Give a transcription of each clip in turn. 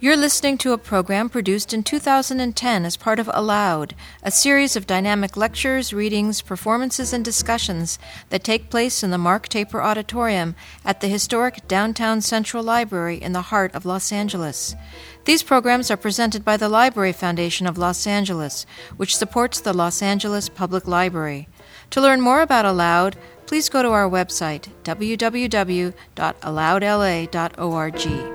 You're listening to a program produced in 2010 as part of Aloud, a series of dynamic lectures, readings, performances, and discussions that take place in the Mark Taper Auditorium at the historic Downtown Central Library in the heart of Los Angeles. These programs are presented by the Library Foundation of Los Angeles, which supports the Los Angeles Public Library. To learn more about Aloud, please go to our website, www.aloudla.org.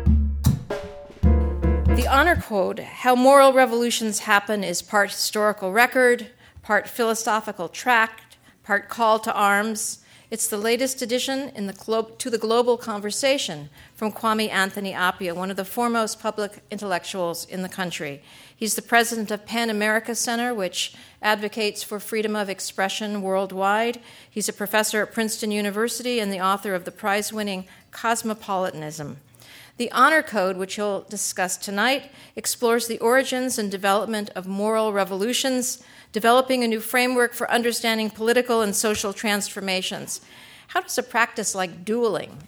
The Honor Code, How Moral Revolutions Happen, is part historical record, part philosophical tract, part call to arms. It's the latest addition to the global conversation from Kwame Anthony Appiah, one of the foremost public intellectuals in the country. He's the president of PEN America Center, which advocates for freedom of expression worldwide. He's a professor at Princeton University and the author of the prize-winning Cosmopolitanism. The Honor Code, which he'll discuss tonight, explores the origins and development of moral revolutions, developing a new framework for understanding political and social transformations. How does a practice like dueling,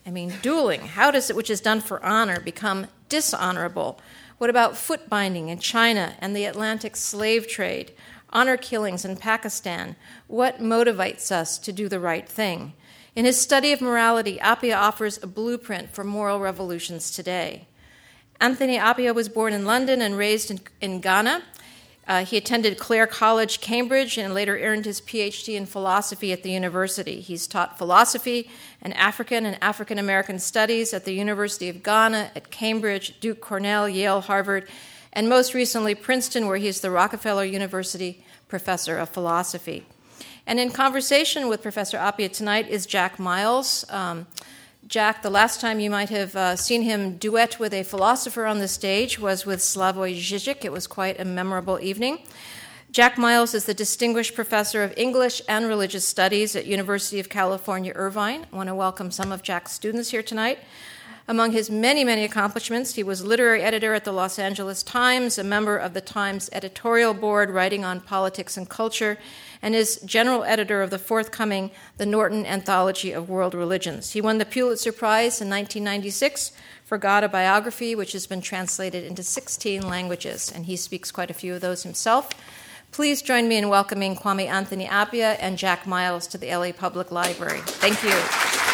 how does it, which is done for honor, become dishonorable? What about foot binding in China and the Atlantic slave trade, honor killings in Pakistan? What motivates us to do the right thing? In his study of morality, Appiah offers a blueprint for moral revolutions today. Anthony Appiah was born in London and raised in Ghana. He attended Clare College, Cambridge, and later earned his PhD in philosophy at the university. He's taught philosophy and African American studies at the University of Ghana, at Cambridge, Duke, Cornell, Yale, Harvard, and most recently Princeton, where he's the Rockefeller University Professor of Philosophy. And in conversation with Professor Appiah tonight is Jack Miles. Jack, the last time you might have seen him duet with a philosopher on the stage was with Slavoj Žižek. It was quite a memorable evening. Jack Miles is the Distinguished Professor of English and Religious Studies at University of California, Irvine. I want to welcome some of Jack's students here tonight. Among his many, many accomplishments, he was literary editor at the Los Angeles Times, a member of the Times editorial board writing on politics and culture, and is general editor of the forthcoming The Norton Anthology of World Religions. He won the Pulitzer Prize in 1996 for God, a Biography, which has been translated into 16 languages, and he speaks quite a few of those himself. Please join me in welcoming Kwame Anthony Appiah and Jack Miles to the LA Public Library. Thank you.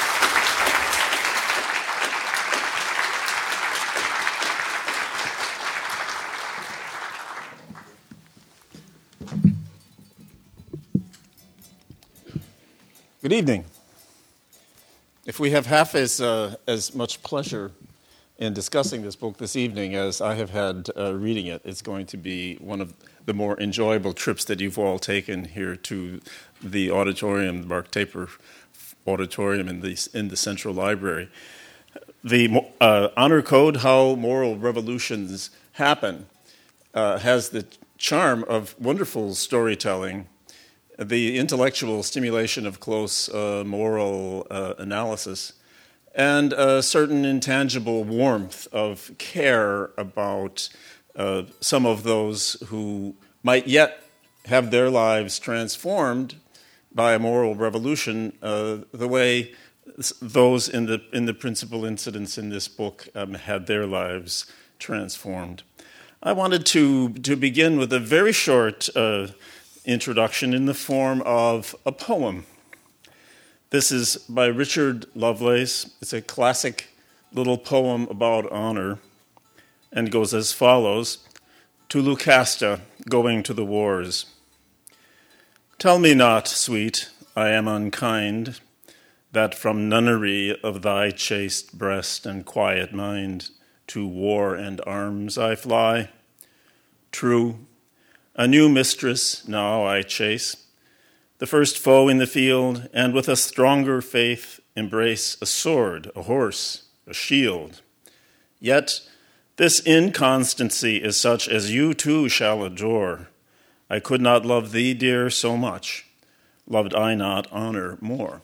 Good evening. If we have half as much pleasure in discussing this book this evening as I have had reading it, it's going to be one of the more enjoyable trips that you've all taken here to the auditorium, the Mark Taper Auditorium in the Central Library. The Honor Code, How Moral Revolutions Happen, has the charm of wonderful storytelling, the intellectual stimulation of close moral analysis, and a certain intangible warmth of care about some of those who might yet have their lives transformed by a moral revolution, the way those in the principal incidents in this book had their lives transformed. I wanted to begin with a very short introduction in the form of a poem. This is by Richard Lovelace. It's a classic little poem about honor and goes as follows: To Lucasta, going to the wars. Tell me not, sweet, I am unkind, that from nunnery of thy chaste breast and quiet mind to war and arms I fly. True, a new mistress now I chase, the first foe in the field, and with a stronger faith embrace a sword, a horse, a shield. Yet this inconstancy is such as you too shall adore. I could not love thee, dear, so much, loved I not honor more.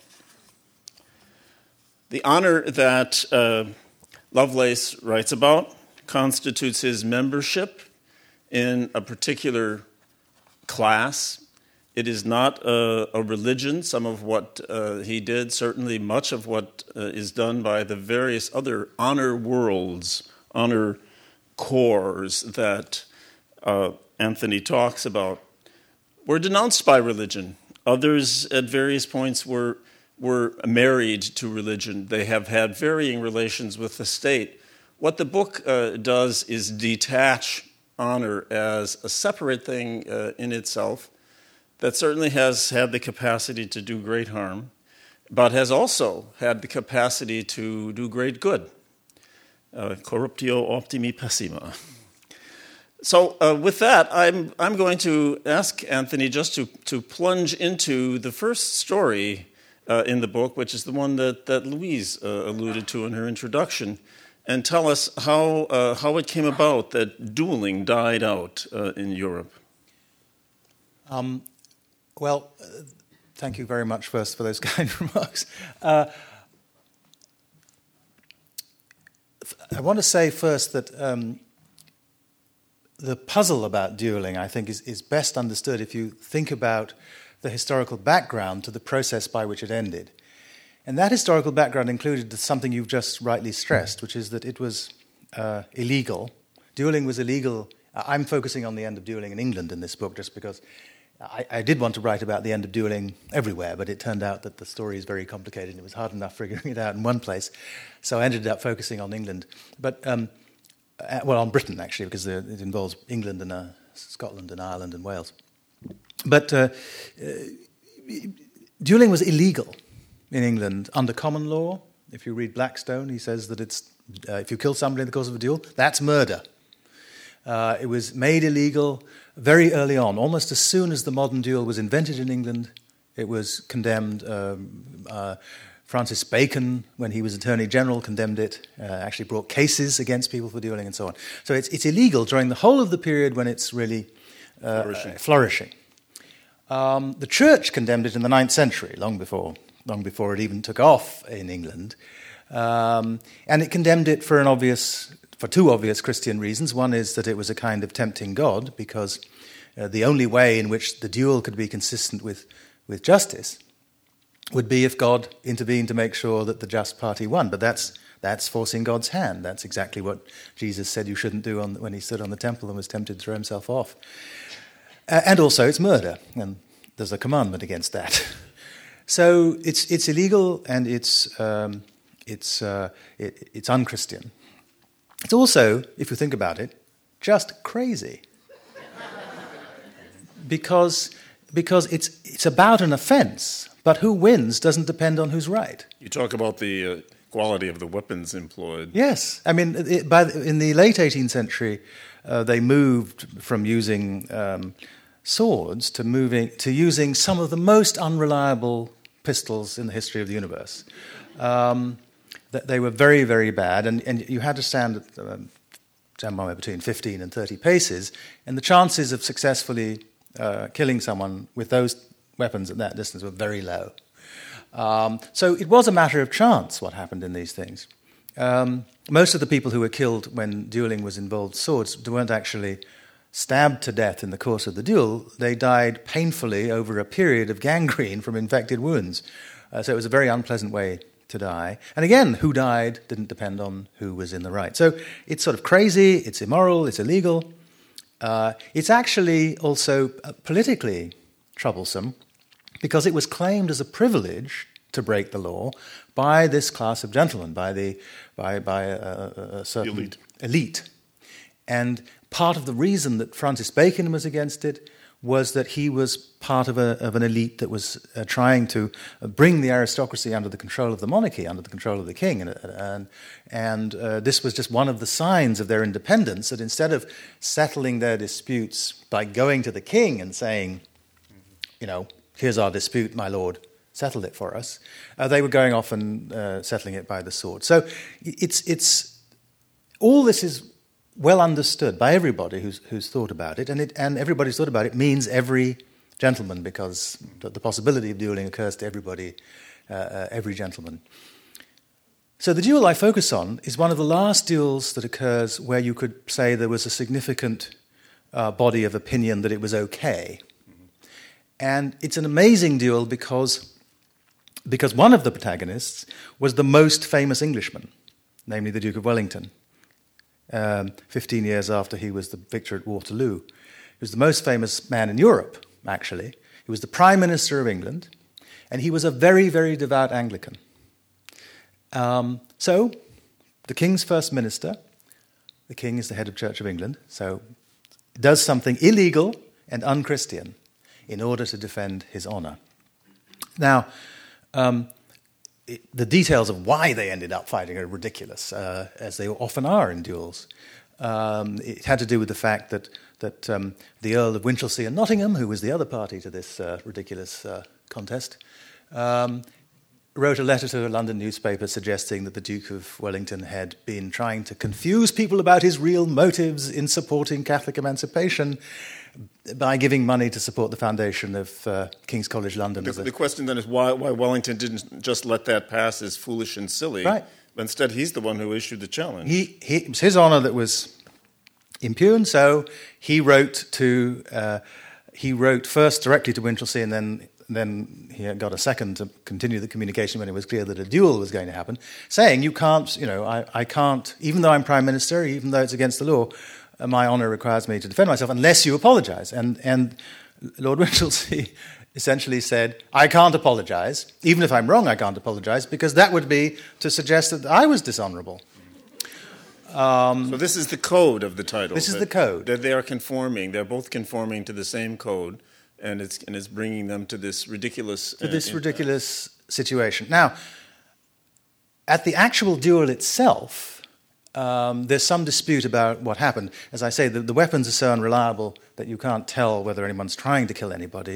The honor that Lovelace writes about constitutes his membership in a particular class. It is not a religion. Some of what he did, certainly much of what is done by the various other honor worlds, honor cores that Anthony talks about were denounced by religion. Others at various points were married to religion. They have had varying relations with the state. What the book does is detach honor as a separate thing in itself that certainly has had the capacity to do great harm, but has also had the capacity to do great good. Corruptio optimi pessima. So with that, I'm going to ask Anthony just to plunge into the first story in the book, which is the one that Louise alluded to in her introduction, and tell us how it came about that dueling died out in Europe. Thank you very much first for those kind remarks. I want to say first that the puzzle about dueling, I think, is best understood if you think about the historical background to the process by which it ended. And that historical background included something you've just rightly stressed, which is that it was illegal. Dueling was illegal. I'm focusing on the end of dueling in England in this book just because I did want to write about the end of dueling everywhere, but it turned out that the story is very complicated and it was hard enough figuring it out in one place. So I ended up focusing on England. But, on Britain, actually, because it involves England and Scotland and Ireland and Wales. But dueling was illegal in England under common law. If you read Blackstone, he says that it's if you kill somebody in the course of a duel, that's murder. It was made illegal very early on. Almost as soon as the modern duel was invented in England, it was condemned. Francis Bacon, when he was Attorney General, condemned it, actually brought cases against people for dueling and so on. So it's illegal during the whole of the period when it's really flourishing. The church condemned it in the 9th century, long before it even took off in England. And it condemned it for two obvious Christian reasons. One is that it was a kind of tempting God, because the only way in which the duel could be consistent with justice would be if God intervened to make sure that the just party won. But that's forcing God's hand. That's exactly what Jesus said you shouldn't do when he stood on the temple and was tempted to throw himself off. And also it's murder, and there's a commandment against that. So it's illegal and it's unchristian. It's also, if you think about it, just crazy. because it's about an offence, but who wins doesn't depend on who's right. You talk about the quality of the weapons employed. Yes. I mean, in the late 18th century, they moved from using swords to using some of the most unreliable pistols in the history of the universe. They were very, very bad, and you had to stand somewhere between 15 and 30 paces, and the chances of successfully killing someone with those weapons at that distance were very low. So it was a matter of chance what happened in these things. Most of the people who were killed when dueling was involved swords weren't actually stabbed to death in the course of the duel. They died painfully over a period of gangrene from infected wounds. So it was a very unpleasant way to die. And again, who died didn't depend on who was in the right. So it's sort of crazy, it's immoral, it's illegal. It's actually also politically troublesome because it was claimed as a privilege to break the law by this class of gentlemen, by a certain elite. And part of the reason that Francis Bacon was against it was that he was part of an elite that was trying to bring the aristocracy under the control of the monarchy, under the control of the king. And this was just one of the signs of their independence, that instead of settling their disputes by going to the king and saying, here's our dispute, my lord, settle it for us, they were going off and settling it by the sword. So it's all this is well understood by everybody who's thought about it, and everybody's thought about it means every gentleman, because the possibility of dueling occurs to everybody, every gentleman. So the duel I focus on is one of the last duels that occurs where you could say there was a significant body of opinion that it was okay. And it's an amazing duel because one of the protagonists was the most famous Englishman, namely the Duke of Wellington. 15 years after he was the victor at Waterloo. He was the most famous man in Europe, actually. He was the Prime Minister of England, and he was a very, very devout Anglican. So, the King's First Minister, the King is the head of Church of England, so does something illegal and unchristian in order to defend his honour. Now, the details of why they ended up fighting are ridiculous, as they often are in duels. It had to do with the fact that the Earl of Winchelsea and Nottingham, who was the other party to this ridiculous contest, wrote a letter to a London newspaper suggesting that the Duke of Wellington had been trying to confuse people about his real motives in supporting Catholic emancipation by giving money to support the foundation of King's College London. The question then is why Wellington didn't just let that pass as foolish and silly. Right. But instead, he's the one who issued the challenge. It was his honour that was impugned, so he wrote first directly to Winchelsea, and then he got a second to continue the communication when it was clear that a duel was going to happen, saying, you can't, I can't, even though I'm Prime Minister, even though it's against the law, my honour requires me to defend myself unless you apologise. And Lord Winchelsea essentially said, I can't apologise. Even if I'm wrong, I can't apologise, because that would be to suggest that I was dishonourable. So this is the code of the title. This is the code. That they are conforming. They're both conforming to the same code, and it's bringing them to this ridiculous... ridiculous situation. Now, at the actual duel itself, there's some dispute about what happened. As I say, the weapons are so unreliable that you can't tell whether anyone's trying to kill anybody.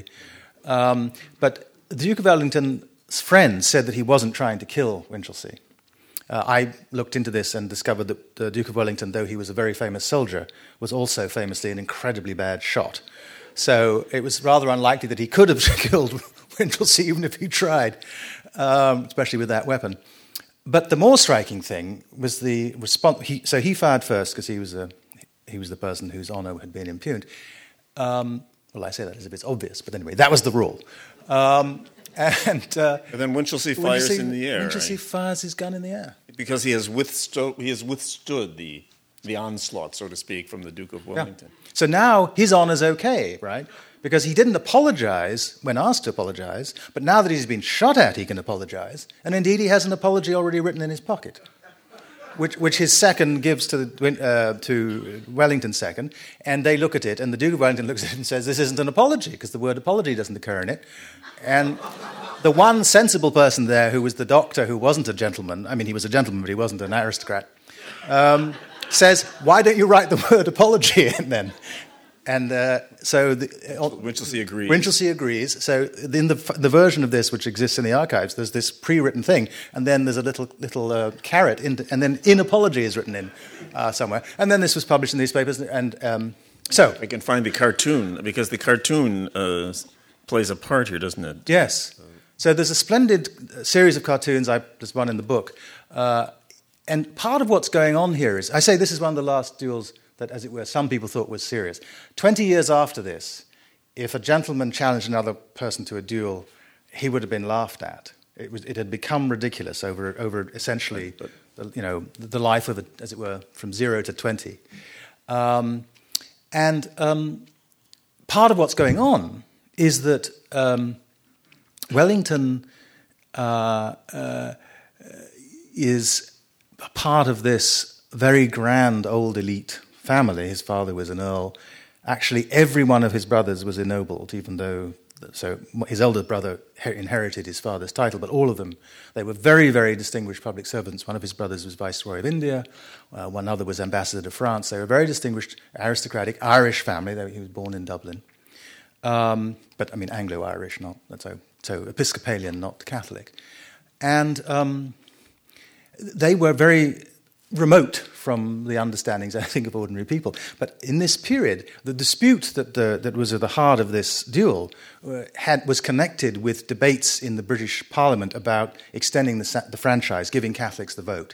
But the Duke of Wellington's friends said that he wasn't trying to kill Winchelsea. I looked into this and discovered that the Duke of Wellington, though he was a very famous soldier, was also famously an incredibly bad shot. So it was rather unlikely that he could have killed Winchelsea even if he tried, especially with that weapon. But the more striking thing was the response. So he fired first because he was the person whose honour had been impugned. Well, I say that as if it's obvious, but anyway, that was the rule. And then Winchelsea fires in the air. Winchelsea fires his gun in the air because he has withstood the onslaught, so to speak, from the Duke of Wellington. Yeah. So now his honour's okay, right? Because he didn't apologise when asked to apologise, but now that he's been shot at, he can apologise. And indeed, he has an apology already written in his pocket, which his second gives to Wellington's second, and they look at it, and the Duke of Wellington looks at it and says, this isn't an apology, because the word apology doesn't occur in it. And the one sensible person there, who was the doctor, who wasn't a gentleman, I mean, he was a gentleman, but he wasn't an aristocrat, says, why don't you write the word apology in then? And so Winchelsea agrees. Winchelsea agrees. So in the version of this which exists in the archives, there's this pre-written thing, and then there's a little caret, and then in apology is written in somewhere. And then this was published in newspapers, and so I can find the cartoon because the cartoon plays a part here, doesn't it? Yes. So there's a splendid series of cartoons. There's one in the book, and part of what's going on here is, I say this is one of the last duels that, as it were, some people thought was serious. 20 years after this, if a gentleman challenged another person to a duel, he would have been laughed at. It had become ridiculous over essentially, the life of it, as it were, from 0 to 20. And part of what's going on is that Wellington is a part of this very grand old elite family. His father was an earl. Actually, every one of his brothers was ennobled, even though... So his elder brother inherited his father's title, but all of them, they were very, very distinguished public servants. One of his brothers was Viceroy of India. One other was Ambassador to France. They were a very distinguished, aristocratic Irish family. He was born in Dublin. But, I mean, Anglo-Irish, not so Episcopalian, not Catholic. And they were very remote from the understandings, I think, of ordinary people. But in this period, the dispute that was at the heart of this duel was connected with debates in the British Parliament about extending the franchise, giving Catholics the vote.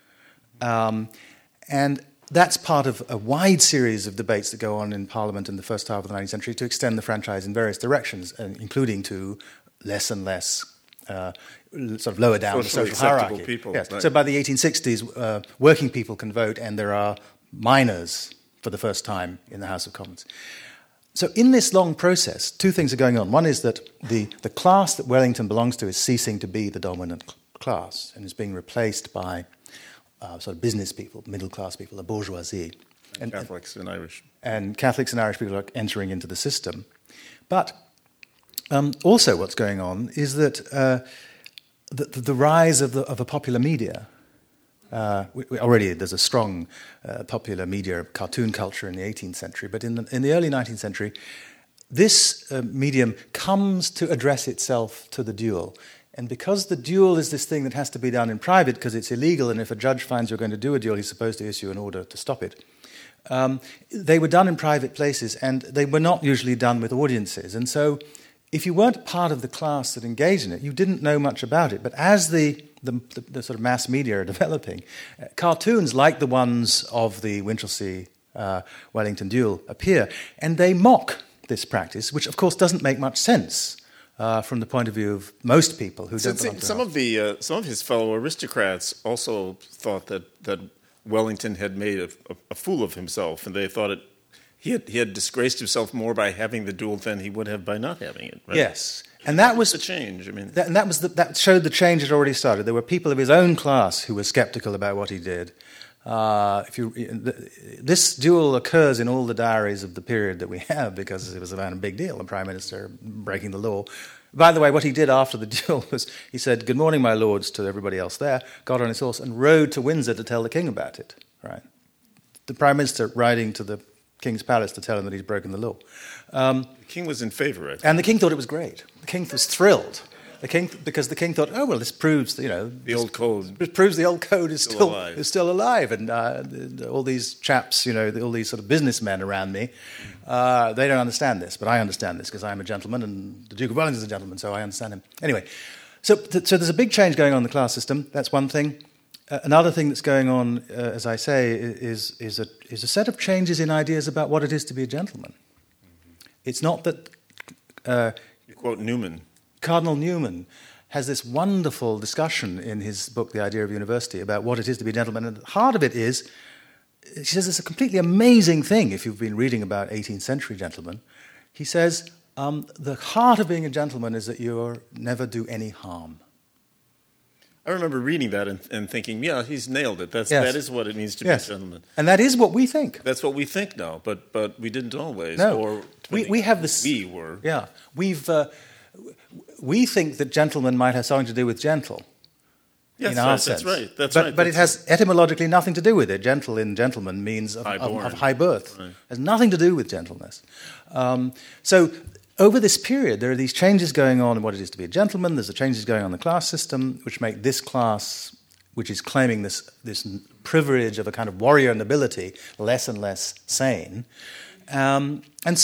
And that's part of a wide series of debates that go on in Parliament in the first half of the 19th century to extend the franchise in various directions, including to less and less sort of lower down the social hierarchy. People, yes. Right. So by the 1860s, working people can vote, and there are minors for the first time in the House of Commons. So in this long process, two things are going on. One is that the class that Wellington belongs to is ceasing to be the dominant class and is being replaced by sort of business people, middle-class people, the bourgeoisie. And Catholics and Irish. And Catholics and Irish people are entering into the system. But also what's going on is that the rise of the popular media. Already there's a strong popular media cartoon culture in the 18th century, but in the early 19th century, this medium comes to address itself to the duel. And because the duel is this thing that has to be done in private because it's illegal, and if a judge finds you're going to do a duel, he's supposed to issue an order to stop it, they were done in private places, and they were not usually done with audiences. And so if you weren't part of the class that engaged in it, you didn't know much about it. But as the sort of mass media are developing, cartoons like the ones of the Winchelsea Wellington duel appear, and they mock this practice, which of course doesn't make much sense from the point of view of most people who don't belong to some of his fellow aristocrats also thought that Wellington had made a fool of himself, and they thought he had disgraced himself more by having the duel than he would have by not having it. Right? Yes. And that was the change. I mean, that showed the change had already started. There were people of his own class who were skeptical about what he did. This duel occurs in all the diaries of the period that we have because it was a big deal. The Prime Minister breaking the law. By the way, what he did after the duel was he said, "Good morning, my lords," to everybody else there. Got on his horse and rode to Windsor to tell the king about it. Right, the Prime Minister riding to the King's palace to tell him that he's broken the law. The king was in favour, I think. And the king thought it was great. The king was thrilled. Because the king thought, oh well, this proves the old code. It proves the old code is still alive, and all these chaps, all these sort of businessmen around me, they don't understand this, but I understand this because I'm a gentleman, and the Duke of Wellington is a gentleman, so I understand him. Anyway, so there's a big change going on in the class system. That's one thing. Another thing that's going on, as I say, is a set of changes in ideas about what it is to be a gentleman. It's not that... you quote Newman. Cardinal Newman has this wonderful discussion in his book, The Idea of University, about what it is to be a gentleman. And the heart of it is, he says it's a completely amazing thing if you've been reading about 18th century gentlemen. He says, the heart of being a gentleman is that you never do any harm. I remember reading that and thinking, yeah, he's nailed it. That is what it means to be a gentleman. And that is what we think. That's what we think now, but we didn't always. No, or we have this. We were. Yeah, we think that gentleman might have something to do with gentle. Yes, in our sense. That's right. That's right. But it has etymologically nothing to do with it. Gentle in gentleman means of high birth. Right. It has nothing to do with gentleness. So over this period, there are these changes going on in what it is to be a gentleman. There's the changes going on in the class system, which make this class, which is claiming this privilege of a kind of warrior nobility, less and less sane. And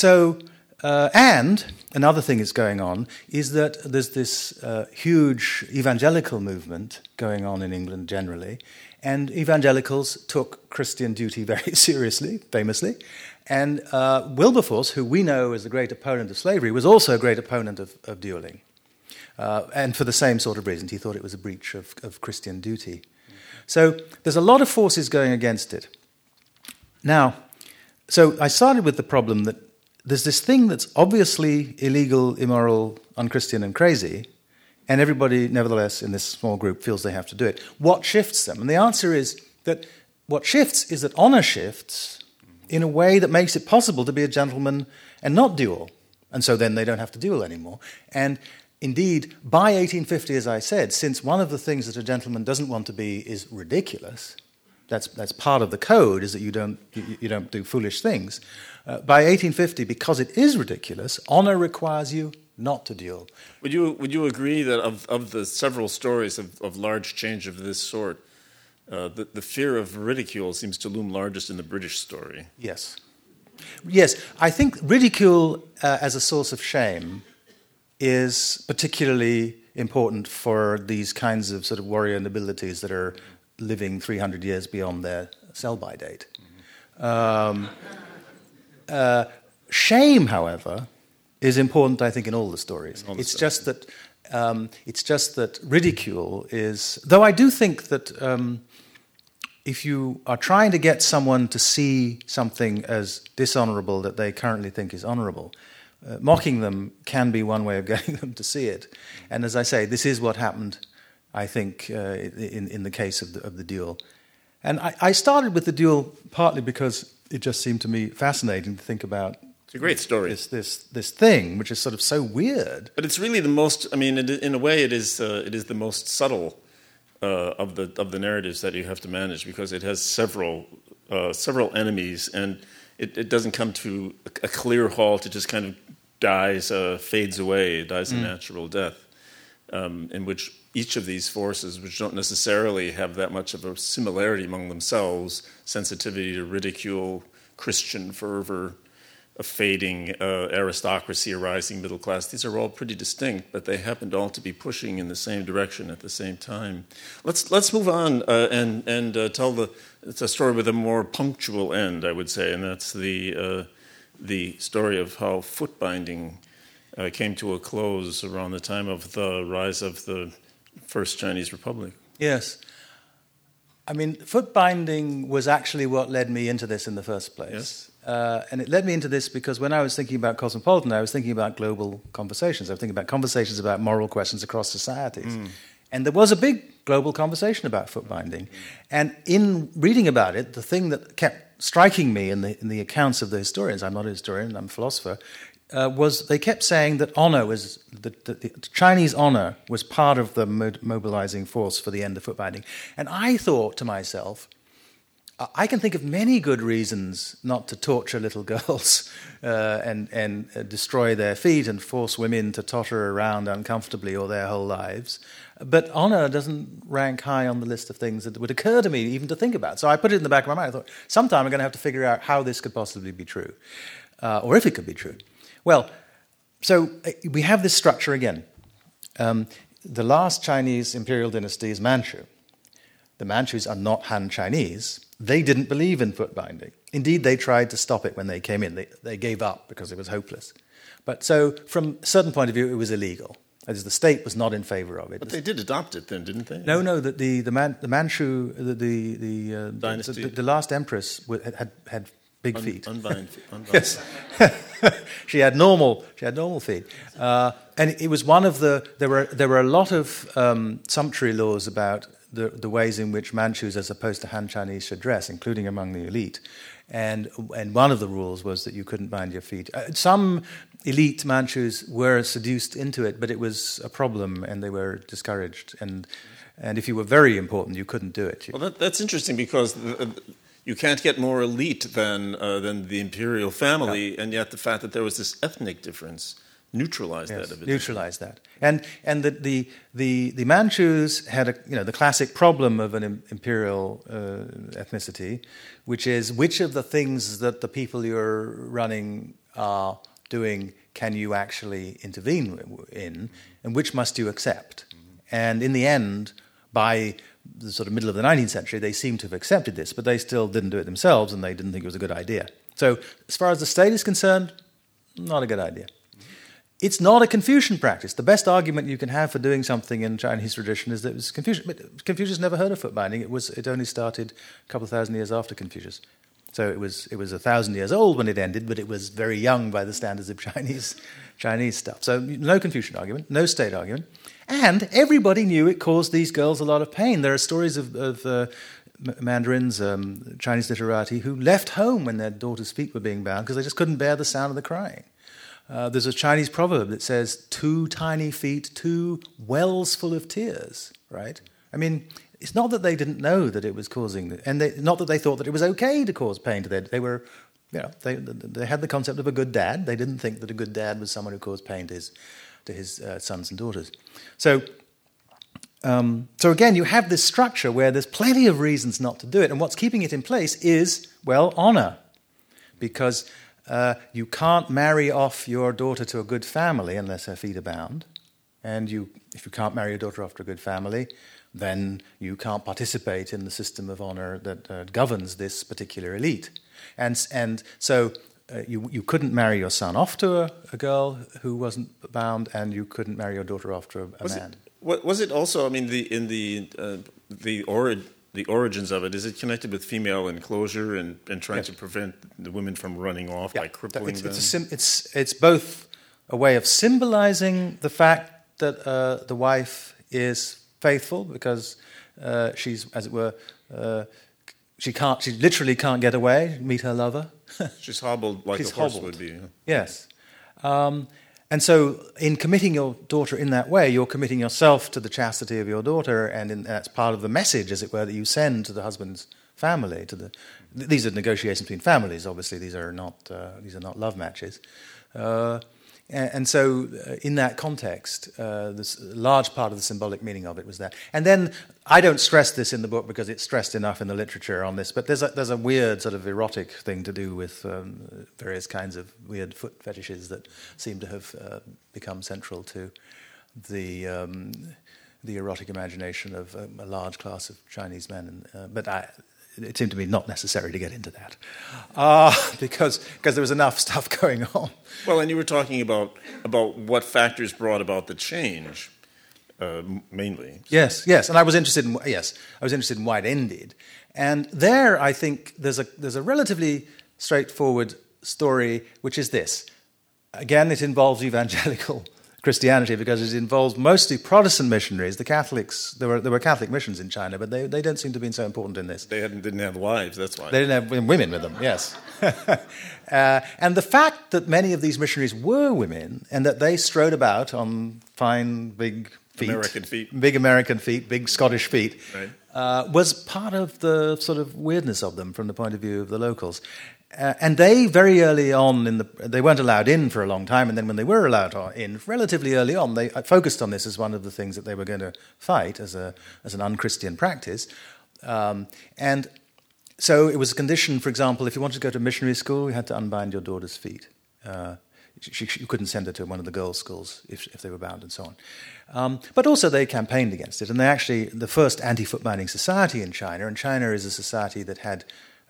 another thing that's going on is that there's this huge evangelical movement going on in England generally, and evangelicals took Christian duty very seriously, famously, and Wilberforce, who we know as a great opponent of slavery, was also a great opponent of dueling, and for the same sort of reason. He thought it was a breach of Christian duty. So there's a lot of forces going against it. Now, so I started with the problem that there's this thing that's obviously illegal, immoral, unchristian, and crazy, and everybody, nevertheless, in this small group feels they have to do it. What shifts them? And the answer is that what shifts is that honour shifts in a way that makes it possible to be a gentleman and not duel. And so then they don't have to duel anymore. And indeed, by 1850, as I said, since one of the things that a gentleman doesn't want to be is ridiculous, that's part of the code, is that you don't do foolish things. By 1850, because it is ridiculous, honour requires you not to duel. Would you agree that of the several stories of large change of this sort, the fear of ridicule seems to loom largest in the British story? Yes. Yes, I think ridicule as a source of shame is particularly important for these kinds of sort of warrior nobilities that are living 300 years beyond their sell-by date. Shame, however, is important, I think, in all the stories. It's just that ridicule is... Though I do think that if you are trying to get someone to see something as dishonorable that they currently think is honorable, mocking them can be one way of getting them to see it. And as I say, this is what happened, I think, in the case of the duel. And I started with the duel partly because it just seemed to me fascinating to think about. It's a great story. This thing, which is sort of so weird. But it's really the most. I mean, in a way, it is the most subtle of the narratives that you have to manage, because it has several enemies, and it doesn't come to a clear halt. It just kind of dies, fades away, dies a natural death, in which each of these forces, which don't necessarily have that much of a similarity among themselves, sensitivity to ridicule, Christian fervor, a fading aristocracy, a rising middle class, these are all pretty distinct, but they happened all to be pushing in the same direction at the same time. Let's move on and tell it's a story with a more punctual end, I would say, and that's the story of how foot binding came to a close around the time of the rise of the First Chinese Republic. Yes. I mean, foot binding was actually what led me into this in the first place. Yes. And it led me into this because when I was thinking about Cosmopolitan, I was thinking about global conversations. I was thinking about conversations about moral questions across societies. And there was a big global conversation about foot binding. And in reading about it, the thing that kept striking me in the accounts of the historians — I'm not a historian, I'm a philosopher — was they kept saying that honor was the Chinese honor was part of the mobilizing force for the end of foot binding. And I thought to myself, I can think of many good reasons not to torture little girls and destroy their feet and force women to totter around uncomfortably all their whole lives. But honor doesn't rank high on the list of things that would occur to me even to think about. So I put it in the back of my mind. I thought, sometime I'm going to have to figure out how this could possibly be true, or if it could be true. Well, so we have this structure again. The last Chinese imperial dynasty is Manchu. The Manchus are not Han Chinese. They didn't believe in foot binding. Indeed, they tried to stop it when they came in. They gave up because it was hopeless. But so, from a certain point of view, it was illegal. That is, the state was not in favor of it. But they did adopt it then, didn't they? No. The Manchu, dynasty, the last empress had big feet. Unbind. Yes, she had normal feet, and it was one of the. There were a lot of sumptuary laws about the ways in which Manchus, as opposed to Han Chinese, should dress, including among the elite. And one of the rules was that you couldn't bind your feet. Some elite Manchus were seduced into it, but it was a problem, and they were discouraged. And if you were very important, you couldn't do it. Well, that's interesting, because you can't get more elite than the imperial family, and yet the fact that there was this ethnic difference neutralized that a bit. Neutralized that. And the Manchus had the classic problem of an imperial ethnicity, which is which of the things that the people you're running are doing can you actually intervene in, and which must you accept? And in the end, by the sort of middle of the 19th century, they seem to have accepted this, but they still didn't do it themselves, and they didn't think it was a good idea. So as far as the state is concerned, not a good idea. It's not a Confucian practice. The best argument you can have for doing something in Chinese tradition is that it was Confucian. But Confucius never heard of foot binding. It only started a couple of thousand years after Confucius. So it was 1,000 years old when it ended, but it was very young by the standards of Chinese stuff. So no Confucian argument, no state argument. And everybody knew it caused these girls a lot of pain. There are stories of mandarins, Chinese literati, who left home when their daughters' feet were being bound because they just couldn't bear the sound of the crying. There's a Chinese proverb that says, 2 tiny feet, 2 wells full of tears, right? I mean, it's not that they didn't know that it was causing, not that they thought that it was okay to cause pain to they were, they had the concept of a good dad. They didn't think that a good dad was someone who caused pain to his sons and daughters. So again, you have this structure where there's plenty of reasons not to do it, and what's keeping it in place is, well, honor, because you can't marry off your daughter to a good family unless her feet are bound. And if you can't marry your daughter off to a good family, then you can't participate in the system of honor that governs this particular elite. And so you couldn't marry your son off to a girl who wasn't bound, and you couldn't marry your daughter off to a man. Was it also? I mean, the the origins of it, is it connected with female enclosure and trying to prevent the women from running off by crippling them? It's both a way of symbolizing the fact that the wife is faithful because she's, as it were, she literally can't get away, meet her lover. She's hobbled like a horse would be. Yes. And so in committing your daughter in that way, you're committing yourself to the chastity of your daughter, and that's part of the message, as it were, that you send to the husband's family. These are negotiations between families, obviously. These are not love matches. And so in that context, this large part of the symbolic meaning of it was that. And then, I don't stress this in the book because it's stressed enough in the literature on this, but there's a weird sort of erotic thing to do with various kinds of weird foot fetishes that seem to have become central to the erotic imagination of a large class of Chinese men. But it seemed to me not necessary to get into that because there was enough stuff going on. Well, and you were talking about what factors brought about the change, mainly. Yes, and I was interested in why it ended, and there I think there's a relatively straightforward story, which is this. Again, it involves evangelical Christianity because it involves mostly Protestant missionaries. The Catholics, there were Catholic missions in China, but they don't seem to have been so important in this. They didn't have wives, that's why. They didn't have women with them, yes. And the fact that many of these missionaries were women and that they strode about on fine, big feet, big American feet, big Scottish feet, right, was part of the sort of weirdness of them from the point of view of the locals. And they very early on, they weren't allowed in for a long time, and then when they were allowed in, relatively early on, they focused on this as one of the things that they were going to fight as an unchristian practice. And so it was a condition, for example, if you wanted to go to missionary school, you had to unbind your daughter's feet. You couldn't send her to one of the girls' schools if they were bound and so on. But also they campaigned against it, and the first anti-foot binding society in China, and China is a society that had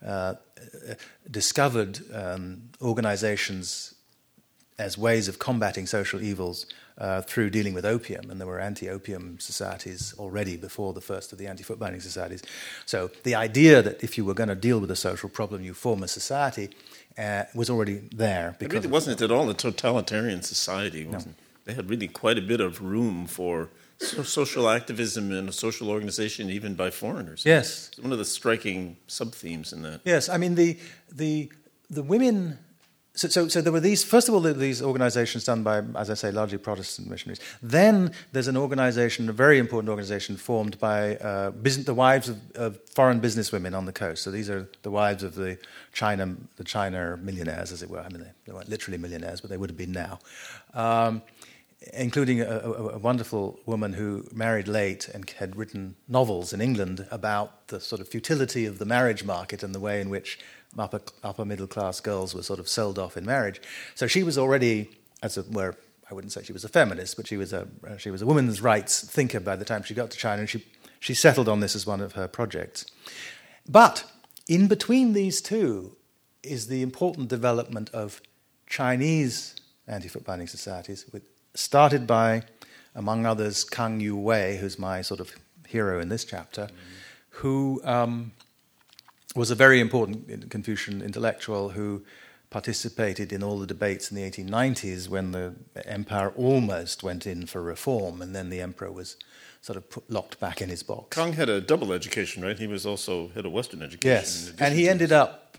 discovered organizations as ways of combating social evils through dealing with opium, and there were anti-opium societies already before the first of the anti-foot binding societies. So the idea that if you were going to deal with a social problem, you form a society was already there. It really wasn't at all a totalitarian society. No. They had really quite a bit of room for social activism and a social organization, even by foreigners. Yes, it's one of the striking sub-themes in that. Yes, I mean the women. So there were these. First of all, these organizations done by, as I say, largely Protestant missionaries. Then there's an organization, a very important organization, formed by the wives of foreign businesswomen on the coast. So these are the wives of the China millionaires, as it were. I mean, they weren't literally millionaires, but they would have been now. Including a wonderful woman who married late and had written novels in England about the sort of futility of the marriage market and the way in which upper middle class girls were sort of sold off in marriage. So she was already, as it were, I wouldn't say she was a feminist, but she was a women's rights thinker by the time she got to China, and she settled on this as one of her projects. But in between these two is the important development of Chinese anti-foot binding societies, started by, among others, Kang Yu-wei, who's my sort of hero in this chapter, who was a very important Confucian intellectual who participated in all the debates in the 1890s when the empire almost went in for reform, and then the emperor was sort of locked back in his box. Kang had a double education, right? He was also had a Western education. Yes, and he ended up.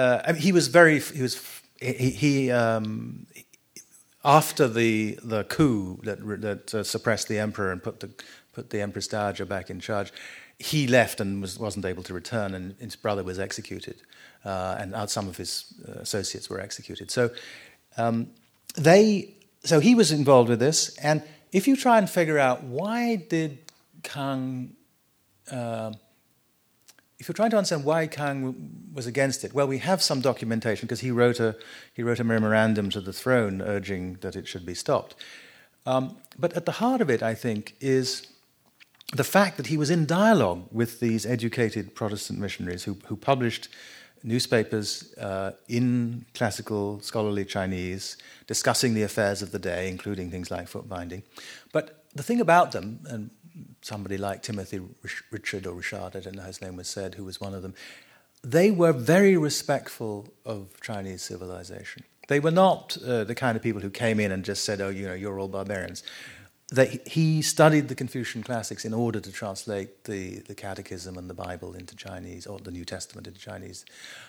After the coup that suppressed the emperor and put the Empress Dowager back in charge, he left and wasn't able to return, and his brother was executed, and some of his associates were executed. So he was involved with this, and if you try and figure out why did Kang, if you're trying to understand why Kang was against it, well, we have some documentation because he wrote a memorandum to the throne urging that it should be stopped. But at the heart of it, I think, is the fact that he was in dialogue with these educated Protestant missionaries who published newspapers in classical scholarly Chinese discussing the affairs of the day, including things like foot binding. But the thing about them, and somebody like Timothy Richard or Richard, I don't know how his name was said, who was one of them, they were very respectful of Chinese civilization. They were not the kind of people who came in and just said, oh, you're all barbarians. He studied the Confucian classics in order to translate the Catechism and the Bible into Chinese, or the New Testament into Chinese.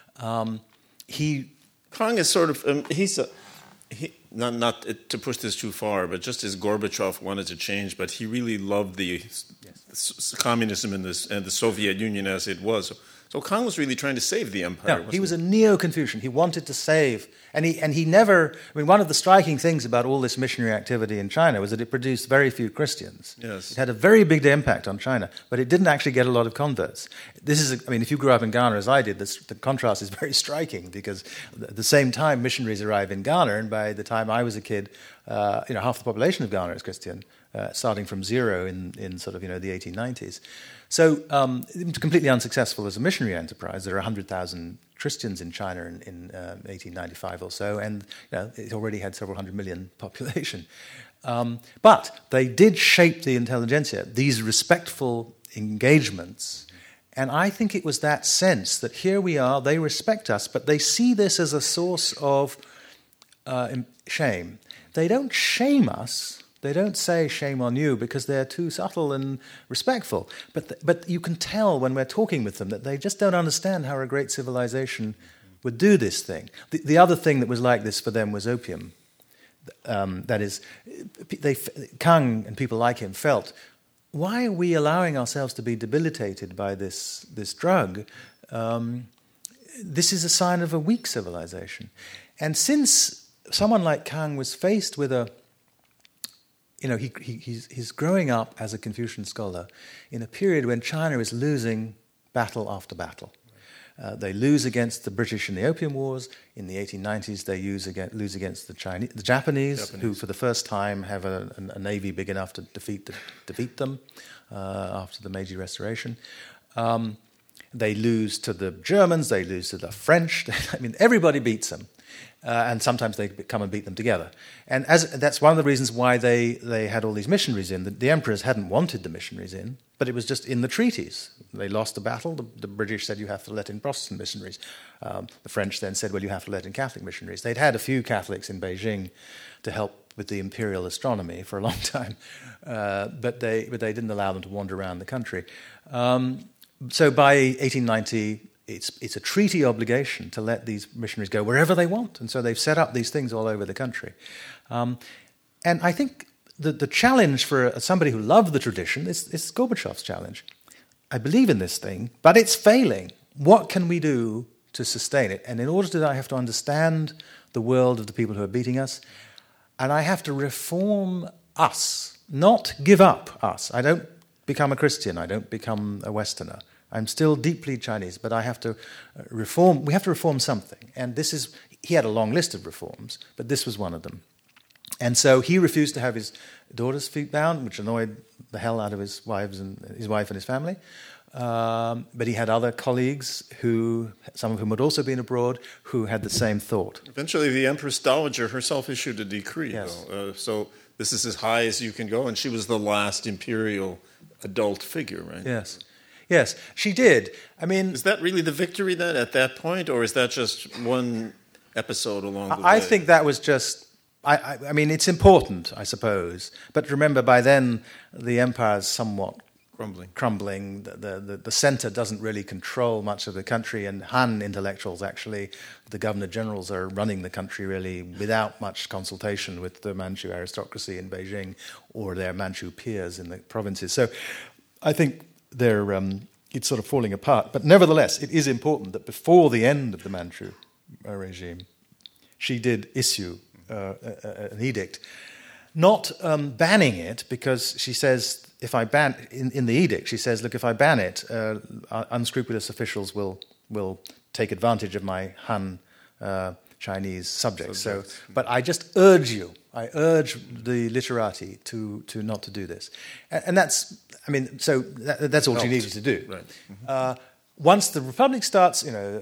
Kang is sort of, not to push this too far, but just as Gorbachev wanted to change, but he really loved the communism and the Soviet Union as it was. So Kang was really trying to save the empire. No, he was a neo-Confucian. He wanted to save, and he never. I mean, one of the striking things about all this missionary activity in China was that it produced very few Christians. Yes, it had a very big impact on China, but it didn't actually get a lot of converts. I mean, if you grew up in Ghana as I did, the contrast is very striking because at the same time missionaries arrived in Ghana, and by the time I was a kid, half the population of Ghana is Christian, starting from zero in sort of the 1890s. So it was completely unsuccessful as a missionary enterprise. There are 100,000 Christians in China in 1895 or so, and it already had several hundred million population. But they did shape the intelligentsia, these respectful engagements. And I think it was that sense that here we are, they respect us, but they see this as a source of shame. They don't shame us. They don't say shame on you because they're too subtle and respectful. But you can tell when we're talking with them that they just don't understand how a great civilization would do this thing. The other thing that was like this for them was opium. That is, Kang and people like him felt, why are we allowing ourselves to be debilitated by this drug? This is a sign of a weak civilization. And since someone like Kang was faced with he's growing up as a Confucian scholar in a period when China is losing battle after battle. They lose against the British in the Opium Wars. In the 1890s, they lose against the Japanese, who for the first time have a navy big enough to defeat them after the Meiji Restoration. They lose to the Germans. They lose to the French. I mean, everybody beats them. And sometimes they come and beat them together. And that's one of the reasons why they had all these missionaries in. The emperors hadn't wanted the missionaries in, but it was just in the treaties. They lost the battle. The British said, you have to let in Protestant missionaries. The French then said, well, you have to let in Catholic missionaries. They'd had a few Catholics in Beijing to help with the imperial astronomy for a long time, but they didn't allow them to wander around the country. So by 1890... It's a treaty obligation to let these missionaries go wherever they want. And so they've set up these things all over the country. And I think the challenge for somebody who loved the tradition is Gorbachev's challenge. I believe in this thing, but it's failing. What can we do to sustain it? And in order to do that, I have to understand the world of the people who are beating us. And I have to reform us, not give up us. I don't become a Christian. I don't become a Westerner. I'm still deeply Chinese, but I have to reform. We have to reform something. And he had a long list of reforms, but this was one of them. And so he refused to have his daughter's feet bound, which annoyed the hell out of his wife and his family. But he had other colleagues, some of whom had also been abroad, who had the same thought. Eventually, the Empress Dowager herself issued a decree. Yes. So this is as high as you can go, and she was the last imperial adult figure, right? Yes, she did. I mean, is that really the victory then at that point, or is that just one episode along the way? I think that was just. I mean, it's important, I suppose. But remember, by then the empire's somewhat crumbling. The center doesn't really control much of the country, and Han intellectuals actually, the governor generals, are running the country really without much consultation with the Manchu aristocracy in Beijing or their Manchu peers in the provinces. So, I think it's sort of falling apart. But nevertheless, it is important that before the end of the Manchu regime, she did issue an edict, not banning it, because she says, if I ban in the edict, she says, look, if I ban it, unscrupulous officials will take advantage of my Han Chinese subjects. But I just urge the literati to not to do this, and that's. I mean, so that's all she needed to do. Right. Mm-hmm. Once the Republic starts,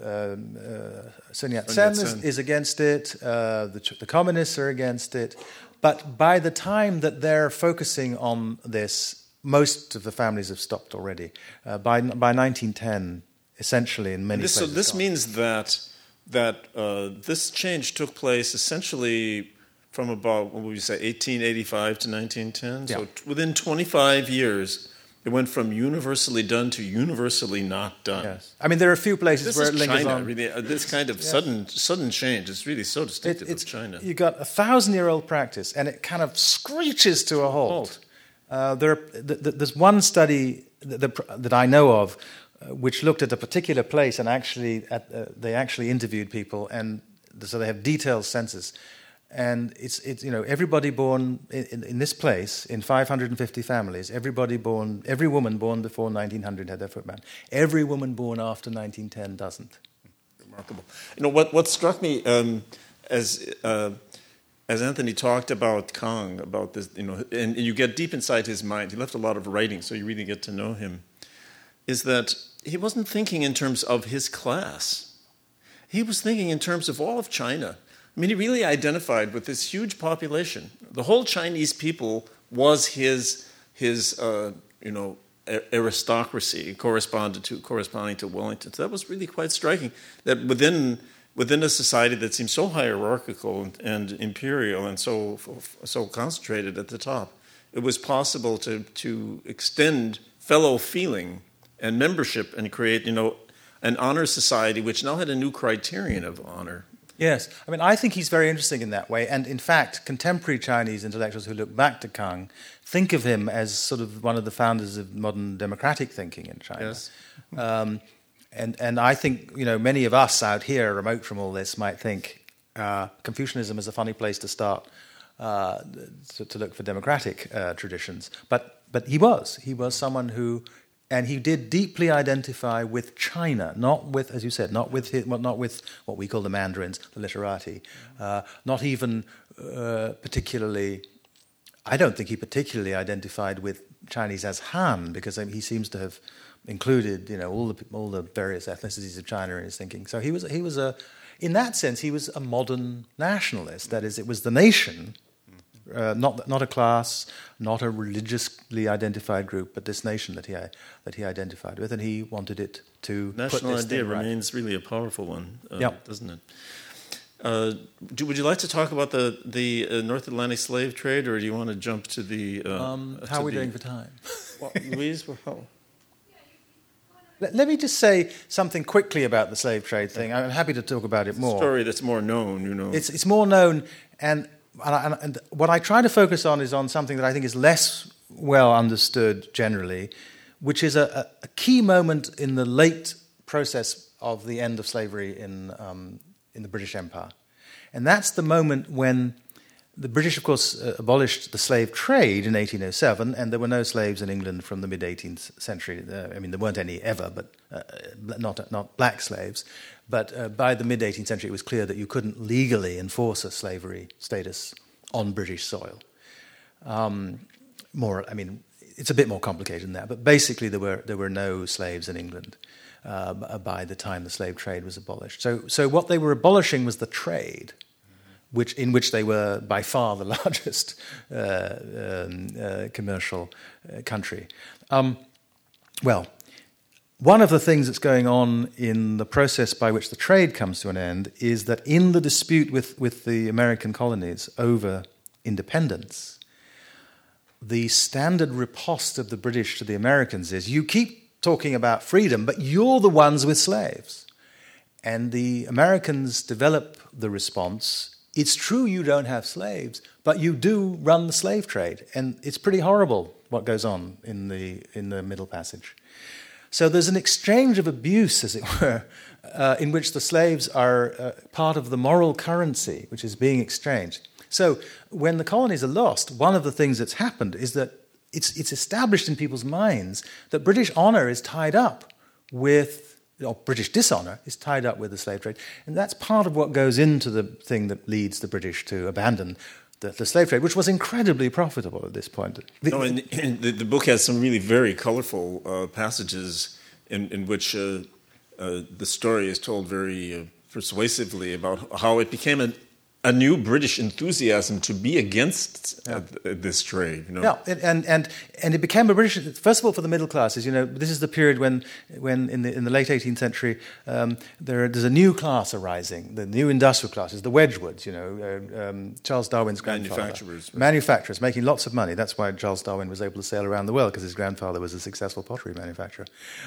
Sun Yat-sen is against it, the communists are against it, but by the time that they're focusing on this, most of the families have stopped already. By 1910, essentially in many places. So this means that this change took place essentially from about, what would you say, 1885 to 1910? Yeah. So within 25 years, it went from universally done to universally not done. Yes. I mean, there are a few places where it lingers China, on. really, this kind of sudden change is really so distinctive of China. You got 1,000-year-old practice, and it kind of screeches to a halt. There's one study that I know of which looked at a particular place, and they actually interviewed people, and so they have detailed census. And it's everybody born in this place, in 550 families, every woman born before 1900 had their foot bound. Every woman born after 1910 doesn't. Remarkable. What struck me as Anthony talked about Kang, about this, and you get deep inside his mind. He left a lot of writing, so you really get to know him. Is that he wasn't thinking in terms of his class. He was thinking in terms of all of China. I mean, he really identified with this huge population. The whole Chinese people was his aristocracy corresponding to Wellington. So that was really quite striking. That within a society that seemed so hierarchical and imperial and so concentrated at the top, it was possible to extend fellow feeling and membership and create an honor society which now had a new criterion of honor. Yes. I mean, I think he's very interesting in that way. And in fact, contemporary Chinese intellectuals who look back to Kang think of him as sort of one of the founders of modern democratic thinking in China. Yes. And I think, many of us out here, remote from all this, might think Confucianism is a funny place to start to look for democratic traditions. But he was someone who... And he did deeply identify with China, not with, as you said, not with what we call the Mandarins, the literati, not even particularly. I don't think he particularly identified with Chinese as Han, because he seems to have included, all the various ethnicities of China in his thinking. So he was in that sense, he was a modern nationalist. That is, it was the nation. Not a class, not a religiously identified group, but this nation that he identified with, and he wanted it to national put this idea thing right. remains really a powerful one, doesn't it? Would you like to talk about the North Atlantic slave trade, or do you want to jump to the? How are we doing for time? Well, Louise, Let me just say something quickly about the slave trade thing. I'm happy to talk about it more. It's a story that's more known, It's more known, and what I try to focus on is on something that I think is less well understood generally, which is a key moment in the late process of the end of slavery in the British Empire. And that's the moment when the British, of course, abolished the slave trade in 1807, and there were no slaves in England from the mid-18th century. There weren't any ever, but not black slaves. But by the mid-18th century, it was clear that you couldn't legally enforce a slavery status on British soil. It's a bit more complicated than that, but basically there were no slaves in England by the time the slave trade was abolished. So what they were abolishing was the trade, in which they were by far the largest commercial country. One of the things that's going on in the process by which the trade comes to an end is that in the dispute with the American colonies over independence, the standard riposte of the British to the Americans is, you keep talking about freedom, but you're the ones with slaves. And the Americans develop the response, it's true you don't have slaves, but you do run the slave trade. And it's pretty horrible what goes on in the Middle Passage. So there's an exchange of abuse, as it were, in which the slaves are part of the moral currency which is being exchanged. So when the colonies are lost, one of the things that's happened is that it's established in people's minds that British honour is tied up with, or British dishonour is tied up with the slave trade. And that's part of what goes into the thing that leads the British to abandon the slave trade, which was incredibly profitable at this point. The book has some really very colorful passages in which the story is told very persuasively about how it became a new British enthusiasm to be against this trade. You know? Yeah, and it became a British. First of all, for the middle classes, you know, this is the period when in the late 18th century, there's a new class arising, the new industrial classes, the Wedgwoods. You know, Charles Darwin's grandfather, manufacturers making lots of money. That's why Charles Darwin was able to sail around the world, because his grandfather was a successful pottery manufacturer.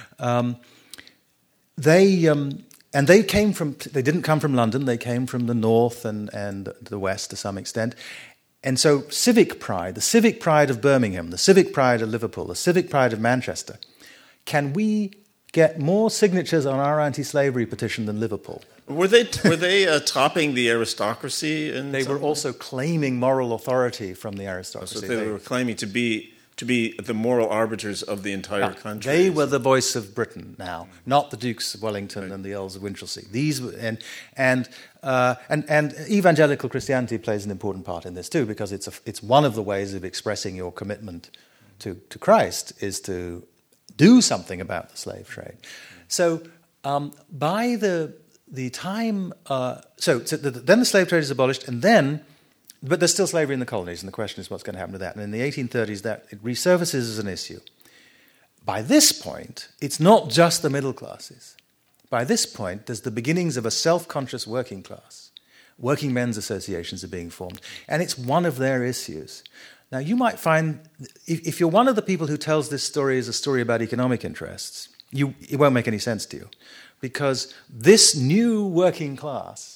They came from. They didn't come from London. They came from the north and the west to some extent. And so civic pride, the civic pride of Birmingham, the civic pride of Liverpool, the civic pride of Manchester. Can we get more signatures on our anti-slavery petition than Liverpool? Were they topping the aristocracy? They were also claiming moral authority from the aristocracy. So they were claiming to be the moral arbiters of the entire country. They were the voice of Britain now, not the Dukes of Wellington and the Earls of Winchelsea. These were, and evangelical Christianity plays an important part in this too, because it's one of the ways of expressing your commitment to Christ is to do something about the slave trade. So by the time, then the slave trade is abolished, and then. But there's still slavery in the colonies, and the question is what's going to happen to that. And in the 1830s, that it resurfaces as an issue. By this point, it's not just the middle classes. By this point, there's the beginnings of a self-conscious working class. Working men's associations are being formed, and it's one of their issues. Now, you might find, if you're one of the people who tells this story as a story about economic interests, it won't make any sense to you, because this new working class,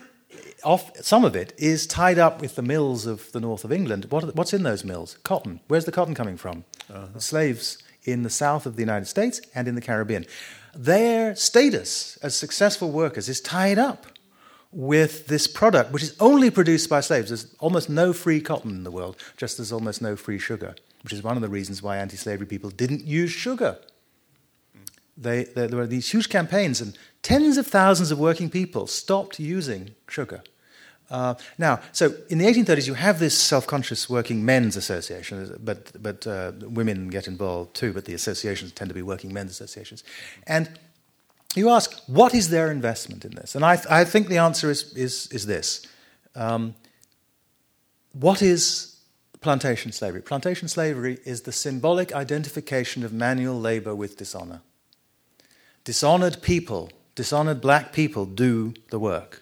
some of it is tied up with the mills of the north of England. What's in those mills? Cotton. Where's the cotton coming from? The slaves in the south of the United States and in the Caribbean. Their status as successful workers is tied up with this product, which is only produced by slaves. There's almost no free cotton in the world, just as almost no free sugar, which is one of the reasons why anti-slavery people didn't use sugar. There were these huge campaigns, and tens of thousands of working people stopped using sugar. Now, so in the 1830s, you have this self-conscious working men's association, but women get involved too, but the associations tend to be working men's associations. And you ask, what is their investment in this? And I think the answer is this. What is plantation slavery? Plantation slavery is the symbolic identification of manual labor with dishonor. Dishonored people, dishonored black people do the work.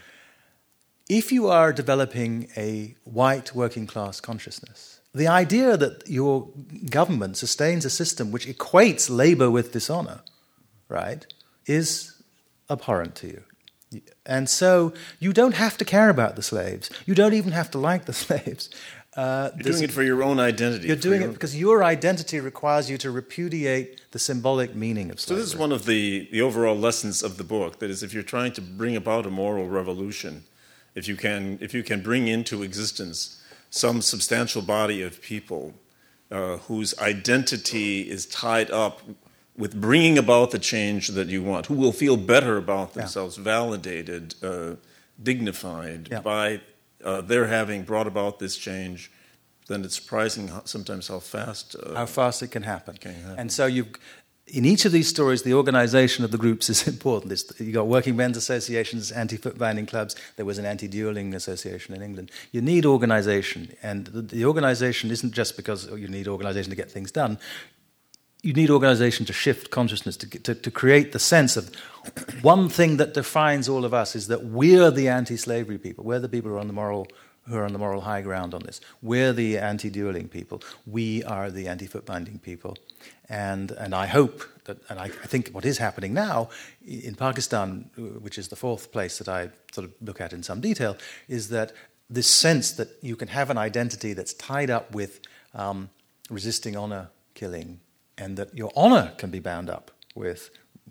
If you are developing a white working class consciousness, the idea that your government sustains a system which equates labor with dishonor, right, is abhorrent to you. And so you don't have to care about the slaves. You don't even have to like the slaves. You're doing it for your own identity. You're doing it because your identity requires you to repudiate the symbolic meaning of slavery. So this is one of the overall lessons of the book. That is, if you're trying to bring about a moral revolution, if you can bring into existence some substantial body of people whose identity is tied up with bringing about the change that you want, who will feel better about themselves, validated, dignified by their having brought about this change, then it's surprising sometimes how fast it can happen. And so in each of these stories, the organization of the groups is important. You've got working men's associations, anti-foot binding clubs. There was an anti-dueling association in England. You need organization. And the organization isn't just because you need organization to get things done. You need organization to shift consciousness, to create the sense of one thing that defines all of us is that we're the anti-slavery people. We're the people who are on the moral high ground on this. We're the anti-dueling people. We are the anti-foot binding people. And I hope that, and I think what is happening now in Pakistan, which is the fourth place that I sort of look at in some detail, is that this sense that you can have an identity that's tied up with resisting honor killing, and that your honor can be bound up with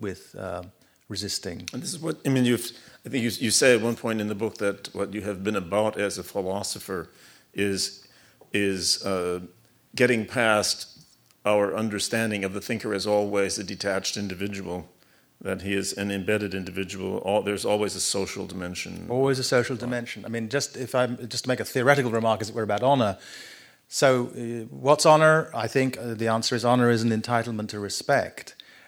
resisting. And this is what I mean. I think you say at one point in the book that what you have been about as a philosopher is getting past our understanding of the thinker as always a detached individual, that he is an embedded individual. There's always a social dimension. Always a social dimension. I mean, just to make a theoretical remark, as it were, about honor. So, what's honor? I think the answer is honor is an entitlement to respect.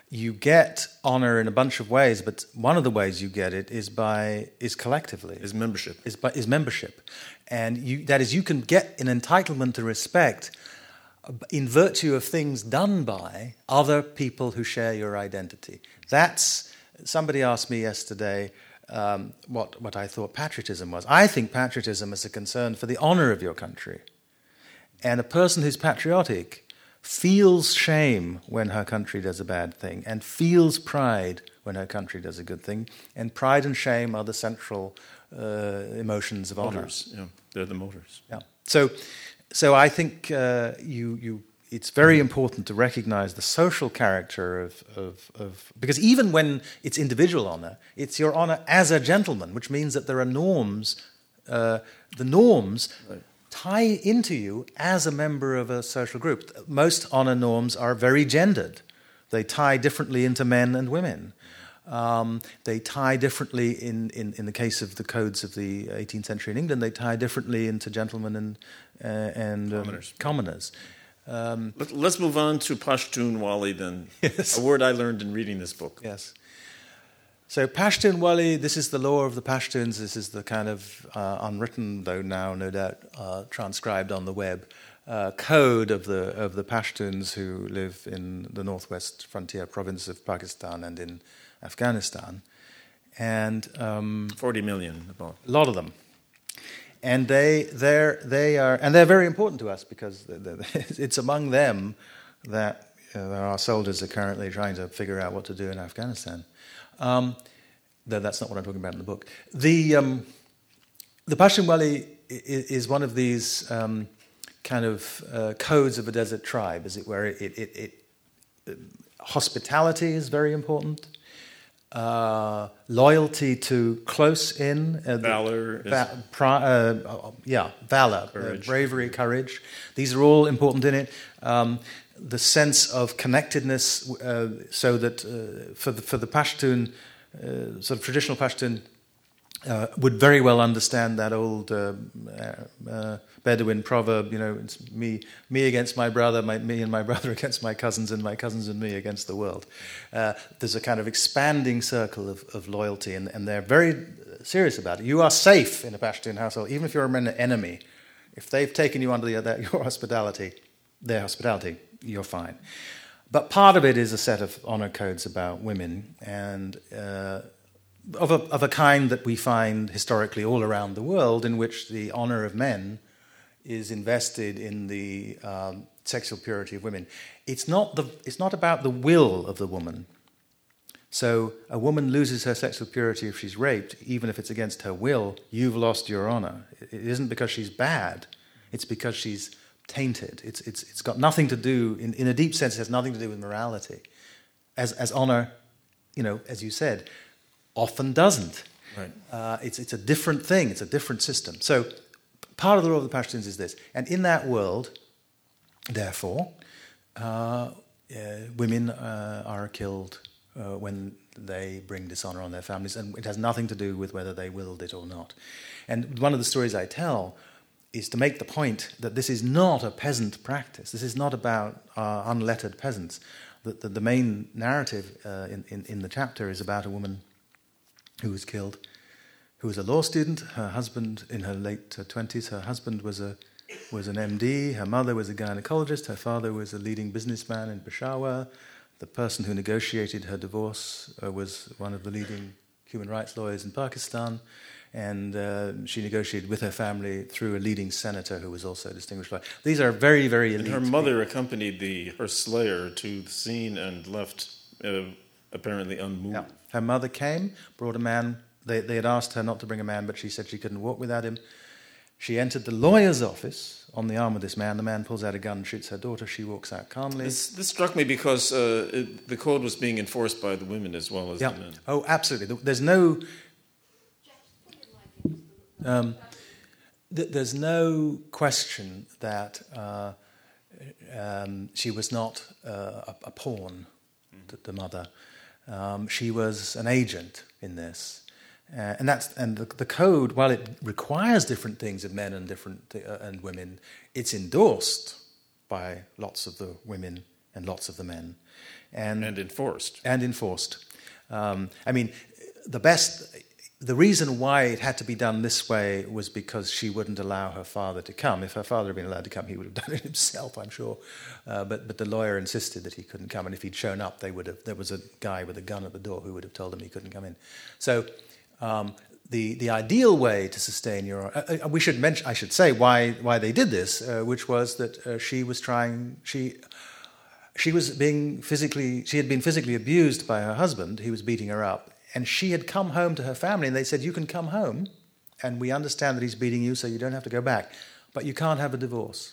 you get honor in a bunch of ways, but one of the ways you get it is collectively. Is membership. Is membership. And you can get an entitlement to respect in virtue of things done by other people who share your identity. Somebody asked me yesterday what I thought patriotism was. I think patriotism is a concern for the honor of your country. And a person who's patriotic feels shame when her country does a bad thing and feels pride when her country does a good thing. And pride and shame are the central emotions of honor. Yeah, they're the motors. Yeah. So I think it's very important to recognize the social character of because even when it's individual honor, it's your honor as a gentleman, which means that there are norms. The norms tie into you as a member of a social group. Most honor norms are very gendered. They tie differently into men and women. They tie differently in the case of the codes of the 18th century in England. They tie differently into gentlemen and commoners. Let's move on to Pashtunwali then. Yes. A word I learned in reading this book. Yes. So Pashtunwali, this is the law of the Pashtuns. This is the kind of unwritten, though now no doubt transcribed on the web, code of the Pashtuns who live in the northwest frontier province of Pakistan and in Afghanistan, and 40 million, about. A lot of them, and they're very important to us because it's among them that our soldiers are currently trying to figure out what to do in Afghanistan. Though that's not what I'm talking about in the book. The Pashtunwali is one of these kind of codes of a desert tribe, as it were. Hospitality is very important. Loyalty to close-in. Valor. Valor. Courage. Bravery, courage. These are all important in it. The sense of connectedness, so that for the Pashtun, sort of traditional Pashtun, would very well understand that old Bedouin proverb, it's me against my brother, me and my brother against my cousins, and my cousins and me against the world. There's a kind of expanding circle of loyalty, and they're very serious about it. You are safe in a Pashtun household, even if you're an enemy. If they've taken you under your hospitality, their hospitality, you're fine. But part of it is a set of honor codes about women, and of a kind that we find historically all around the world, in which the honor of men is invested in the sexual purity of women. It's not about the will of the woman. So a woman loses her sexual purity if she's raped, even if it's against her will. You've lost your honor. It isn't because she's bad. It's because she's tainted. It's got nothing to do, in a deep sense, it has nothing to do with morality. As honor, as you said, often doesn't. Right. It's a different thing. It's a different system. So part of the role of the Pashtuns is this. And in that world, therefore, women are killed when they bring dishonor on their families, and it has nothing to do with whether they willed it or not. And one of the stories I tell is to make the point that this is not a peasant practice. This is not about unlettered peasants. The main narrative in the chapter is about a woman who was killed, who was a law student. Her husband, in her late 20s, her husband was an MD. Her mother was a gynecologist. Her father was a leading businessman in Peshawar. The person who negotiated her divorce was one of the leading human rights lawyers in Pakistan. And she negotiated with her family through a leading senator who was also a distinguished lawyer. These are very, very elite. And her mother accompanied her slayer to the scene and left apparently unmoved. Yeah. Her mother came, brought a man. They had asked her not to bring a man, but she said she couldn't walk without him. She entered the lawyer's office on the arm of this man. The man pulls out a gun and shoots her daughter. She walks out calmly. This struck me because the code was being enforced by the women as well as the men. Oh, absolutely. There's no... there's no question that she was not a pawn, the mother. She was an agent in this, and the code, while it requires different things of men and women, it's endorsed by lots of the women and lots of the men. And enforced. And enforced. The reason why it had to be done this way was because she wouldn't allow her father to come. If her father had been allowed to come, he would have done it himself, I'm sure. But the lawyer insisted that he couldn't come, and if he'd shown up, there was a guy with a gun at the door who would have told him he couldn't come in. So the ideal way to sustain your... I should say why they did this, which was that she had been physically abused by her husband. He was beating her up. And she had come home to her family, and they said, you can come home, and we understand that he's beating you, so you don't have to go back. But you can't have a divorce.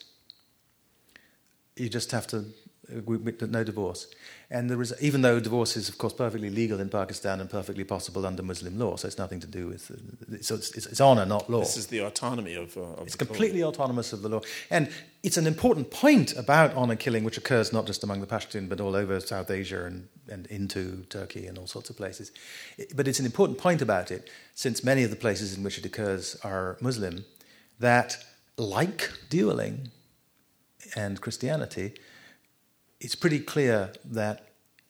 You just have to... no divorce. And even though divorce is, of course, perfectly legal in Pakistan and perfectly possible under Muslim law, so it's nothing to do with... So it's honour, not law. This is the autonomy of it's completely autonomous of the law. And it's an important point about honour killing, which occurs not just among the Pashtun, but all over South Asia and into Turkey and all sorts of places. But it's an important point about it, since many of the places in which it occurs are Muslim, that, like dueling and Christianity, it's pretty clear that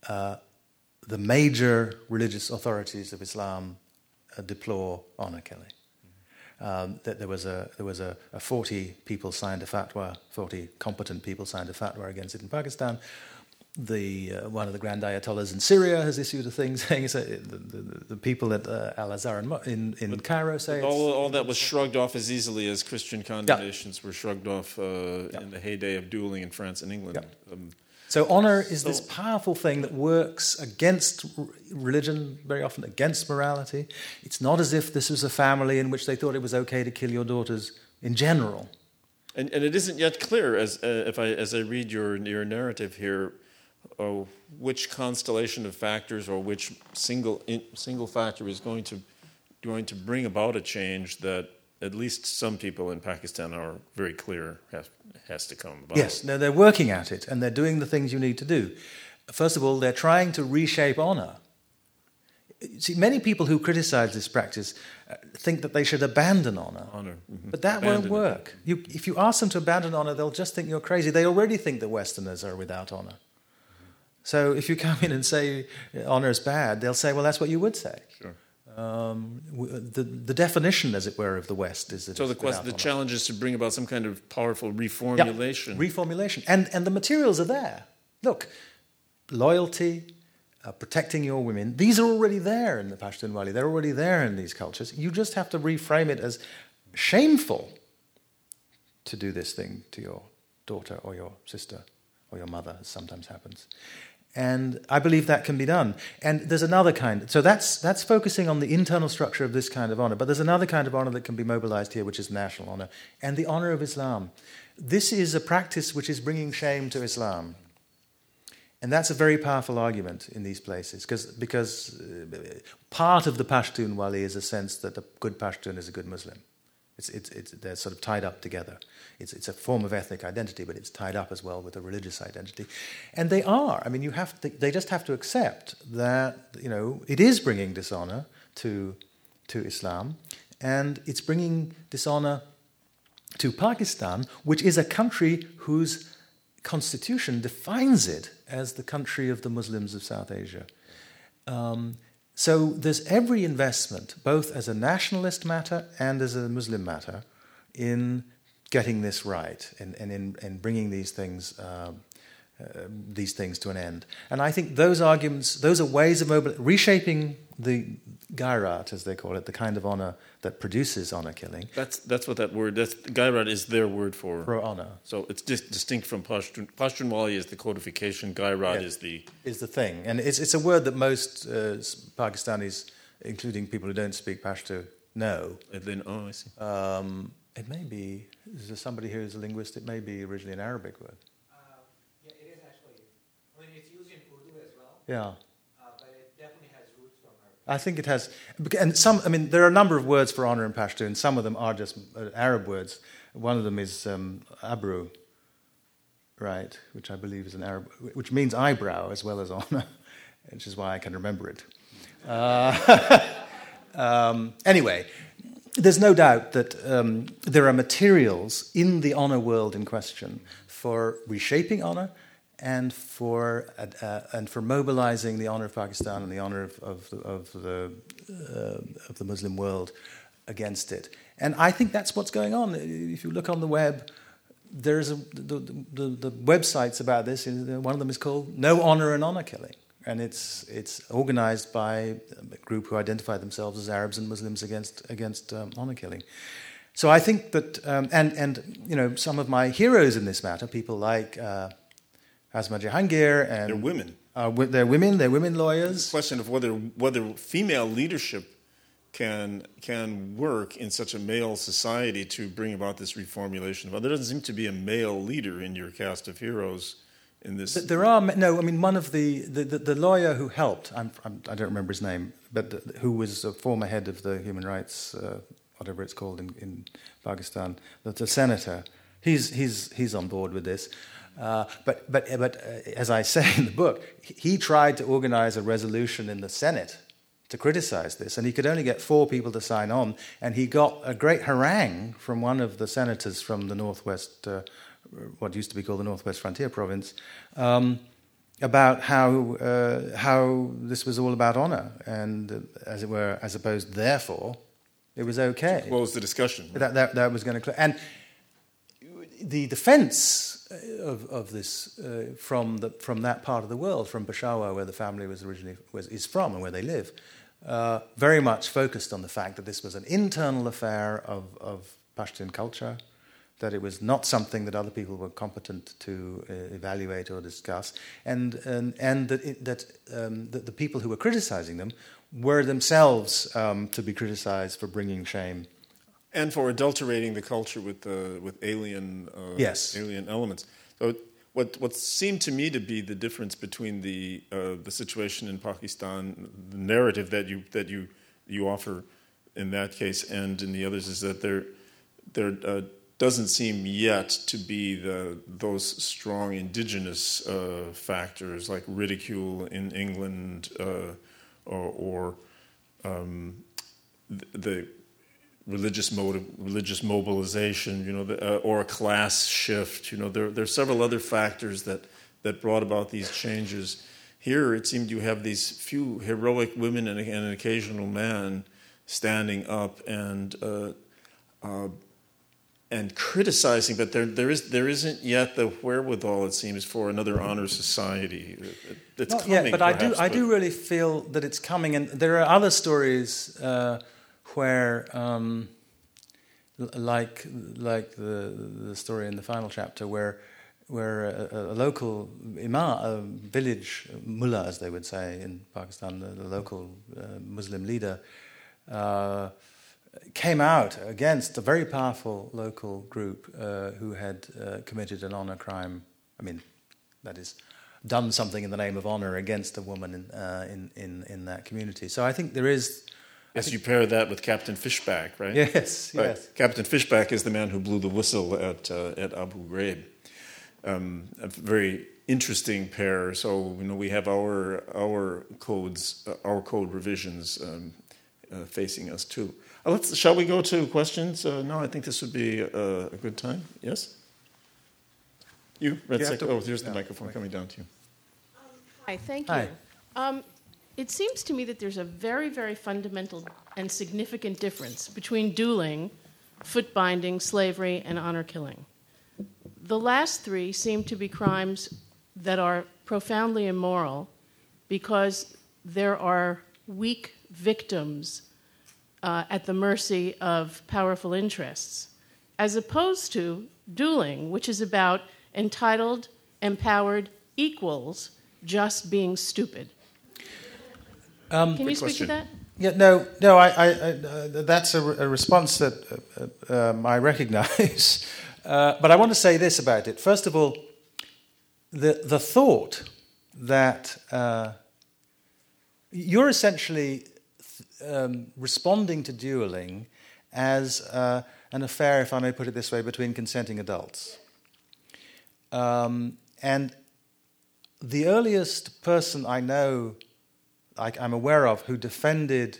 the major religious authorities of Islam deplore honour killing. That there was a 40 people signed a fatwa, 40 competent people signed a fatwa against it in Pakistan. One of the grand ayatollahs in Syria has issued a thing saying the people at Al-Azhar in Cairo say all that was shrugged off as easily as Christian condemnations were shrugged off in the heyday of dueling in France and England. So honour is this powerful thing that works against religion, very often against morality. It's not as if this was a family in which they thought it was okay to kill your daughters in general. And it isn't yet clear, as I read your narrative here, which constellation of factors or which single factor is going to bring about a change that at least some people in Pakistan are very clear has to come about. Yes, no, they're working at it, and they're doing the things you need to do. First of all, they're trying to reshape honour. See, many people who criticize this practice think that they should abandon honour. Mm-hmm. But that won't work. If you ask them to abandon honour, they'll just think you're crazy. They already think that Westerners are without honour. So if you come in and say honour is bad, they'll say, well, that's what you would say. Sure. The definition, as it were, of the West is that. So the challenge is to bring about some kind of powerful reformulation. Yeah, reformulation, and the materials are there. Look, loyalty, protecting your women. These are already there in the Pashtunwali. They're already there in these cultures. You just have to reframe it as shameful to do this thing to your daughter or your sister or your mother, as sometimes happens. And I believe that can be done. And there's another kind. So that's focusing on the internal structure of this kind of honour. But there's another kind of honour that can be mobilised here, which is national honour, and the honour of Islam. This is a practice which is bringing shame to Islam. And that's a very powerful argument in these places, because part of the Pashtunwali is a sense that a good Pashtun is a good Muslim. They're sort of tied up together. It's a form of ethnic identity, but it's tied up as well with a religious identity. And they are. I mean, they just have to accept that, it is bringing dishonour to Islam, and it's bringing dishonour to Pakistan, which is a country whose constitution defines it as the country of the Muslims of South Asia. So there's every investment, both as a nationalist matter and as a Muslim matter, in getting this right and in bringing these things to an end. And I think those arguments, those are ways of reshaping the gairat, as they call it, the kind of honour that produces honour killing. That's what that word. Gairat is their word for honour. So it's distinct from Pashtun. Pashtunwali is the codification. Gairat is the thing, and it's a word that most Pakistanis, including people who don't speak Pashto, know. And then, I see. It may be. Is there somebody here who's a linguist? It may be originally an Arabic word. Yeah, it is actually. I mean, it's used in Urdu as well. Yeah. But it definitely has roots from Arabic. I think it has, and there are a number of words for honour in Pashto, and some of them are just Arab words. One of them is abru, right, which I believe is an Arab, which means eyebrow as well as honour, which is why I can remember it. Anyway, there's no doubt that there are materials in the honour world in question for reshaping honour and for mobilizing the honor of Pakistan and the honor of the Muslim world against it. And I think that's what's going on. If you look on the web, there's the websites about this. One of them is called No Honor and Honor Killing, and it's organized by a group who identify themselves as Arabs and Muslims against honor killing. So I think that and you know, some of my heroes in this matter, people like Asma Jahangir, and They're women. They're women. They're women lawyers. The question of whether female leadership can work in such a male society to bring about this reformulation. Well, there doesn't seem to be a male leader in your cast of heroes in this. There are no. I mean, one of the lawyer who helped. I don't remember his name, but who was a former head of the human rights, whatever it's called in Pakistan, the senator. He's on board with this. But as I say in the book, he tried to organize a resolution in the Senate to criticize this, and he could only get 4 people to sign on, and he got a great harangue from one of the senators from the Northwest, what used to be called the Northwest Frontier Province, about how this was all about honor, and as it were, as opposed, therefore, it was okay. To close the discussion. That was going to close. And the defense of this from that part of the world, from Peshawar, where the family is from and where they live, very much focused on the fact that this was an internal affair of Pashtun culture, that it was not something that other people were competent to evaluate or discuss, and that the people who were criticizing them were themselves to be criticized for bringing shame. And for adulterating the culture with alien alien elements. So what seemed to me to be the difference between the situation in Pakistan, the narrative that you offer in that case and in the others, is that there doesn't seem yet to be those strong indigenous factors like ridicule in England or the religious mobilization, you know, or a class shift. You know, there are several other factors that brought about these changes. Here, it seemed you have these few heroic women and an occasional man standing up and criticizing, but there isn't yet the wherewithal, it seems, for another honor society. It's not coming, yet, but I do really feel that it's coming, and there are other stories where, like the story in the final chapter, where a local imam, a village mullah, as they would say in Pakistan, the local Muslim leader, came out against a very powerful local group who had committed an honor crime. I mean, that is, done something in the name of honor against a woman in that community. So I think there is. Yes, you pair that with Captain Fishback, right? Yes, right. Yes. Captain Fishback is the man who blew the whistle at Abu Ghraib. A very interesting pair. So we have our codes, our code revisions facing us too. Shall we go to questions? No, I think this would be a good time. Yes. You, Red Sector. Oh, here's the microphone coming down to you. Hi, thank you. Hi. It seems to me that there's a very, very fundamental and significant difference between dueling, foot binding, slavery, and honor killing. The last 3 seem to be crimes that are profoundly immoral because there are weak victims at the mercy of powerful interests, as opposed to dueling, which is about entitled, empowered equals just being stupid. Can you speak to that? Yeah, no. I that's a response that I recognise. But I want to say this about it. First of all, the thought that you're essentially responding to dueling as an affair, if I may put it this way, between consenting adults. And the earliest person I know, I'm aware of, who defended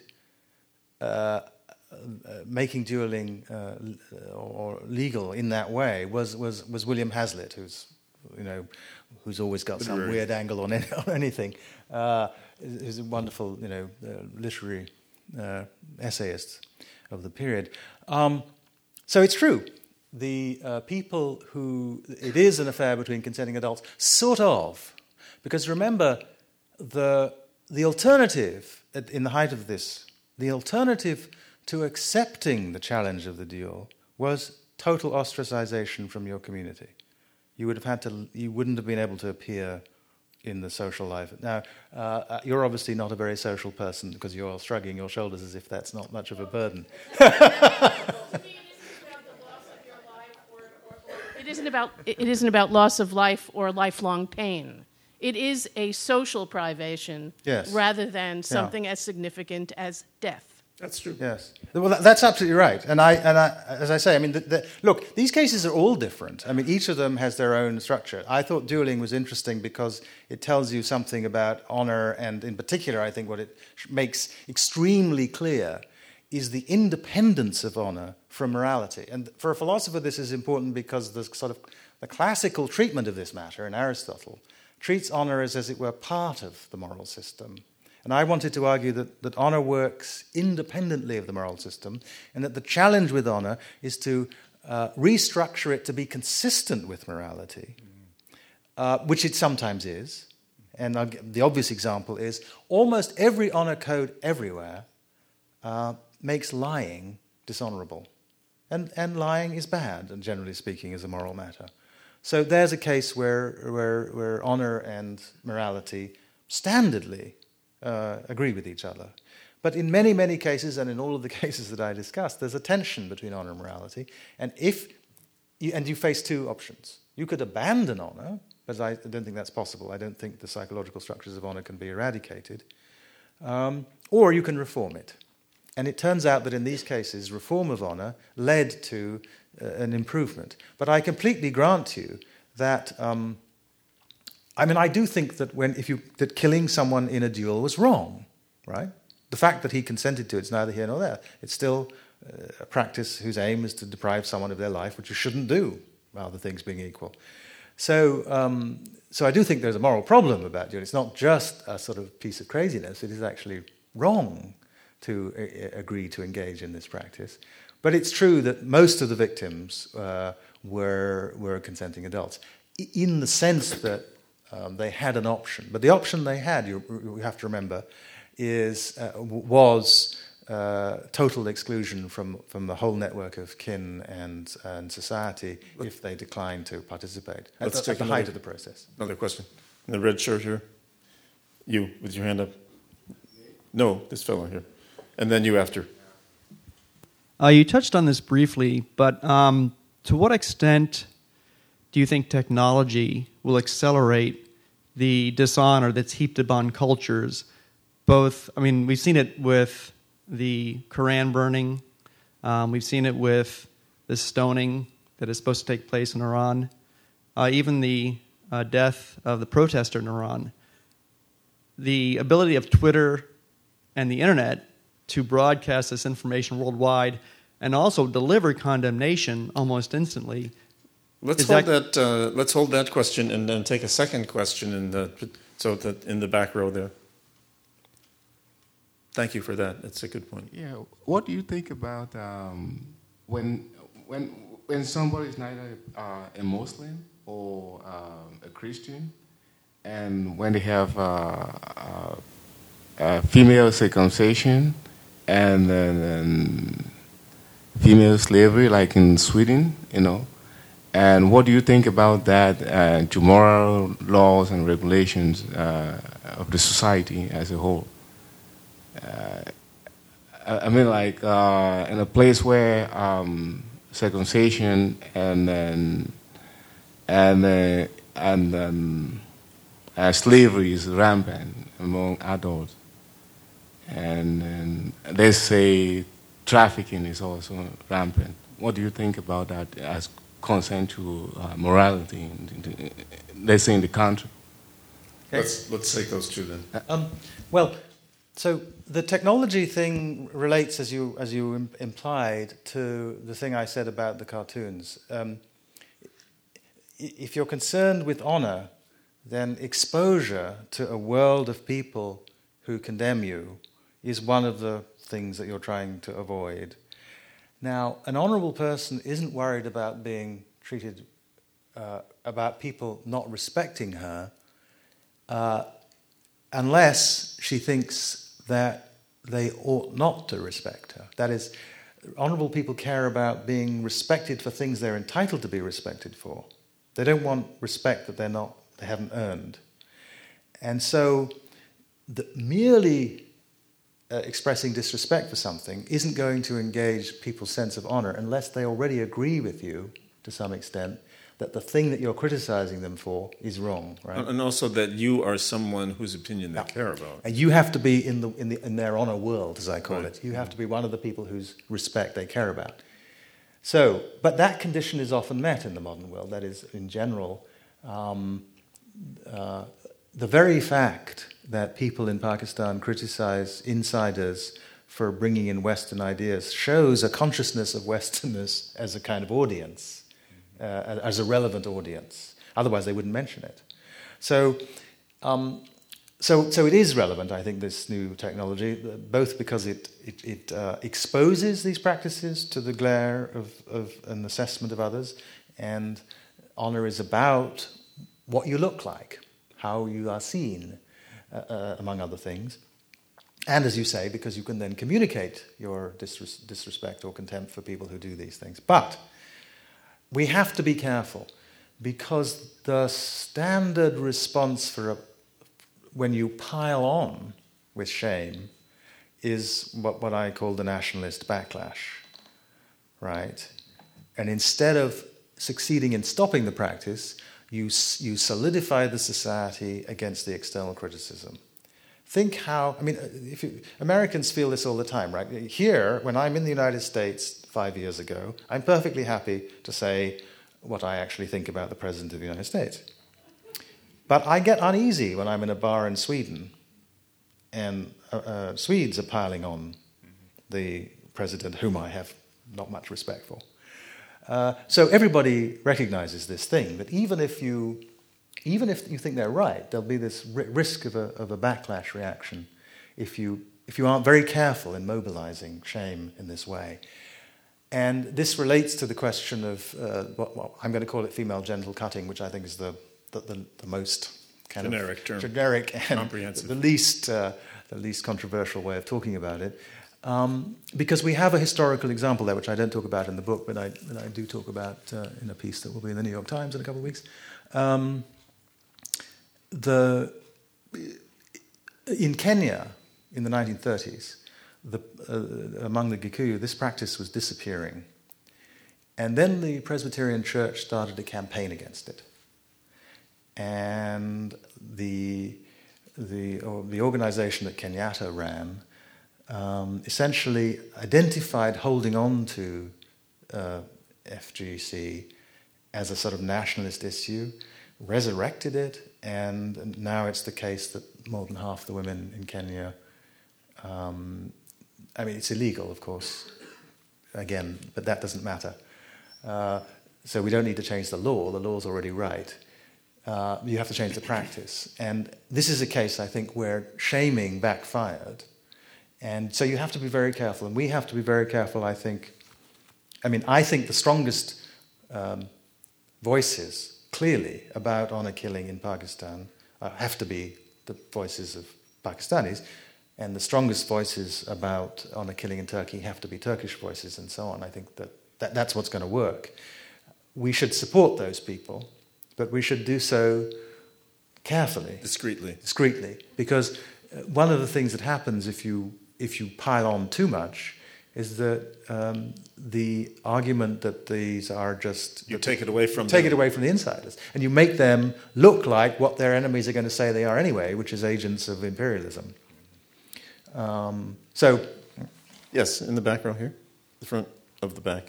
making dueling or legal in that way was William Hazlitt, who's who's always got some weird angle on anything, is a wonderful, literary essayist of the period. So it's true. The people who it is an affair between consenting adults, sort of, because remember the alternative in the height of this, the alternative to accepting the challenge of the duel was total ostracization from your community. You wouldn't have been able to appear in the social life. Now, you're obviously not a very social person because you're shrugging your shoulders as if that's not much of a burden. It isn't about loss of life or lifelong pain. It is a social privation rather than something as significant as death. That's true. Yes. Well, that's absolutely right. And I, as I say, I mean, look, these cases are all different. I mean, each of them has their own structure. I thought dueling was interesting because it tells you something about honor, and in particular, I think what it makes extremely clear is the independence of honor from morality. And for a philosopher, this is important because the classical treatment of this matter in Aristotle treats honor as it were, part of the moral system. And I wanted to argue that honor works independently of the moral system, and that the challenge with honor is to restructure it to be consistent with morality, which it sometimes is. And the obvious example is almost every honor code everywhere makes lying dishonorable. And lying is bad, and generally speaking, is a moral matter. So there's a case where honor and morality standardly agree with each other. But in many, many cases, and in all of the cases that I discussed, there's a tension between honor and morality. And you face two options. You could abandon honor, but I don't think that's possible. I don't think the psychological structures of honor can be eradicated. Or you can reform it. And it turns out that in these cases, reform of honor led to an improvement. But I completely grant you that I do think that that killing someone in a duel was wrong, right? The fact that he consented to it's neither here nor there. It's still a practice whose aim is to deprive someone of their life, which you shouldn't do, other things being equal. So I do think there's a moral problem about duel. It's not just a sort of piece of craziness. It is actually wrong to agree to engage in this practice. But it's true that most of the victims were consenting adults, in the sense that they had an option. But the option they had, you have to remember, was total exclusion from the whole network of kin and society if they declined to participate at the height of the process. Another question. In the red shirt here. You, with your hand up. No, this fellow here. And then you after. You touched on this briefly, but to what extent do you think technology will accelerate the dishonor that's heaped upon cultures? We've seen it with the Quran burning. We've seen it with the stoning that is supposed to take place in Iran. Even the death of the protester in Iran. The ability of Twitter and the internet to broadcast this information worldwide and also deliver condemnation almost instantly. Let's hold that question and then take a second question in the back row there. Thank you for that. That's a good point. Yeah. What do you think about when somebody is neither a Muslim or a Christian, and when they have female circumcision and then female slavery, like in Sweden, And what do you think about that to moral laws and regulations of the society as a whole? In a place where circumcision and slavery is rampant among adults, and they say trafficking is also rampant. What do you think about that as concern to morality, let's say in the country? Let's take those two then. So the technology thing relates, as you implied, to the thing I said about the cartoons. if you're concerned with honor, then exposure to a world of people who condemn you is one of the things that you're trying to avoid. Now, an honorable person isn't worried about being treated, about people not respecting her, unless she thinks that they ought not to respect her. That is, honorable people care about being respected for things they're entitled to be respected for. They don't want respect that they haven't earned. And so merely expressing disrespect for something isn't going to engage people's sense of honor unless they already agree with you to some extent that the thing that you're criticizing them for is wrong, right? And also that you are someone whose opinion they care about. And you have to be in their honor world, as I call it. You have to be one of the people whose respect they care about. So, but that condition is often met in the modern world. That is, in general, the very fact that people in Pakistan criticize insiders for bringing in Western ideas shows a consciousness of Westerners as a kind of audience, as a relevant audience. Otherwise, they wouldn't mention it. So it is relevant, I think, this new technology, both because it exposes these practices to the glare of an assessment of others, and honor is about what you look like, how you are seen, among other things. And as you say, because you can then communicate your disrespect or contempt for people who do these things. But we have to be careful, because the standard response when you pile on with shame is what I call the nationalist backlash, right? And instead of succeeding in stopping the practice, you solidify the society against the external criticism. Think how, Americans feel this all the time, right? Here, when I'm in the United States 5 years ago, I'm perfectly happy to say what I actually think about the President of the United States. But I get uneasy when I'm in a bar in Sweden and Swedes are piling on the President, whom I have not much respect for. So everybody recognizes this thing, that even if you think they're right, there'll be this risk of a backlash reaction if you aren't very careful in mobilizing shame in this way. And this relates to the question of what I'm going to call it female genital cutting, which I think is the most kind generic of term. Generic and comprehensive, the least controversial way of talking about it. Because we have a historical example there, which I don't talk about in the book, but I do talk about in a piece that will be in the New York Times in a couple of weeks. In Kenya, in the 1930s, among the Gikuyu, this practice was disappearing. And then the Presbyterian Church started a campaign against it. And the organization that Kenyatta ran essentially identified holding on to FGC as a sort of nationalist issue, resurrected it, and now it's the case that more than half the women in Kenya, it's illegal, of course, again, but that doesn't matter. So we don't need to change the law's already right. You have to change the practice. And this is a case, I think, where shaming backfired. And so you have to be very careful, and we have to be very careful, I think. I think the strongest voices, clearly, about honor killing in Pakistan have to be the voices of Pakistanis, and the strongest voices about honor killing in Turkey have to be Turkish voices, and so on. I think that's what's going to work. We should support those people, but we should do so carefully. Discreetly. Because one of the things that happens if you pile on too much is that the argument that these are just... You take it away from the insiders. And you make them look like what their enemies are going to say they are anyway, which is agents of imperialism. Yes, in the back row here. The front of the back.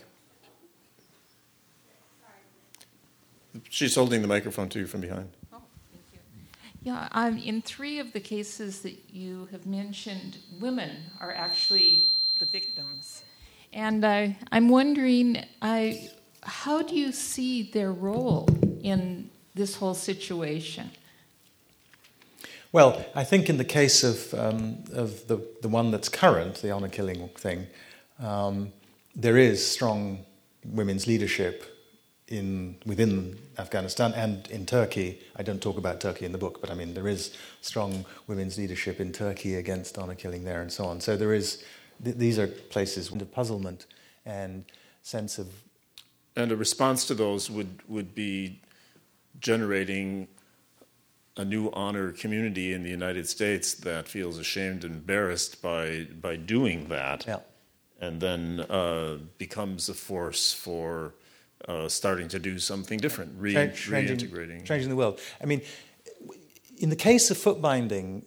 She's holding the microphone to you from behind. Oh, thank you. Yeah, in 3 of the cases that you have mentioned, women are actually the victims. And I'm wondering, how do you see their role in this whole situation? Well, I think in the case of the one that's current, the honor killing thing, there is strong women's leadership within Afghanistan and in Turkey. I don't talk about Turkey in the book, but I mean there is strong women's leadership in Turkey against honor killing there and so on. So there is. These are places of puzzlement and sense of. And a response to those would be generating a new honor community in the United States that feels ashamed and embarrassed by doing that, Yeah. and then becomes a force for starting to do something different, reintegrating. Changing the world. I mean, in the case of foot binding,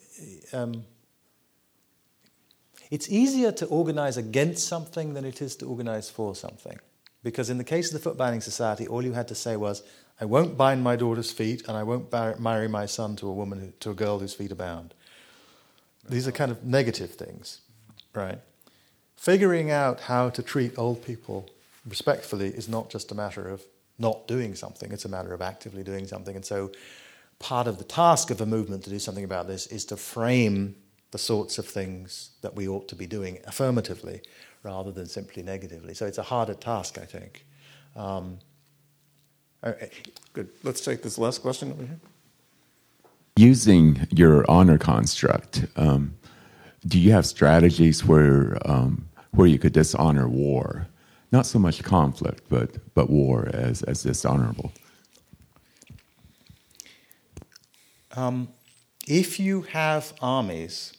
it's easier to organize against something than it is to organize for something. Because in the case of the Foot Binding Society, all you had to say was, I won't bind my daughter's feet and I won't marry my son to a girl whose feet are bound. These are kind of negative things, right? Figuring out how to treat old people respectfully is not just a matter of not doing something, it's a matter of actively doing something. And so part of the task of a movement to do something about this is to frame the sorts of things that we ought to be doing affirmatively rather than simply negatively. So it's a harder task, I think. Good. Let's take this last question over here. Using your honor construct, do you have strategies where you could dishonor war? Not so much conflict, but war as dishonorable. If you have armies,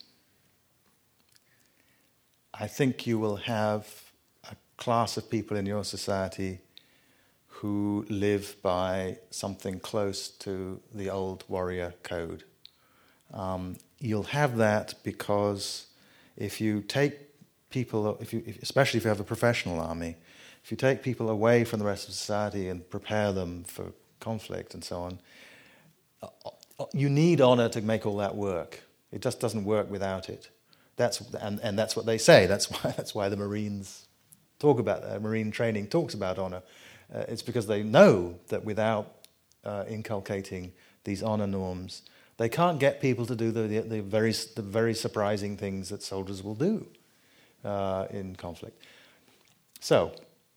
I think you will have a class of people in your society who live by something close to the old warrior code. You'll have that because if you take people, especially if you have a professional army, if you take people away from the rest of society and prepare them for conflict and so on, you need honor to make all that work. It just doesn't work without it. That's what they say. That's why the Marines talk about Marine training talks about honor. It's because they know that without inculcating these honor norms, they can't get people to do the very surprising things that soldiers will do in conflict. So,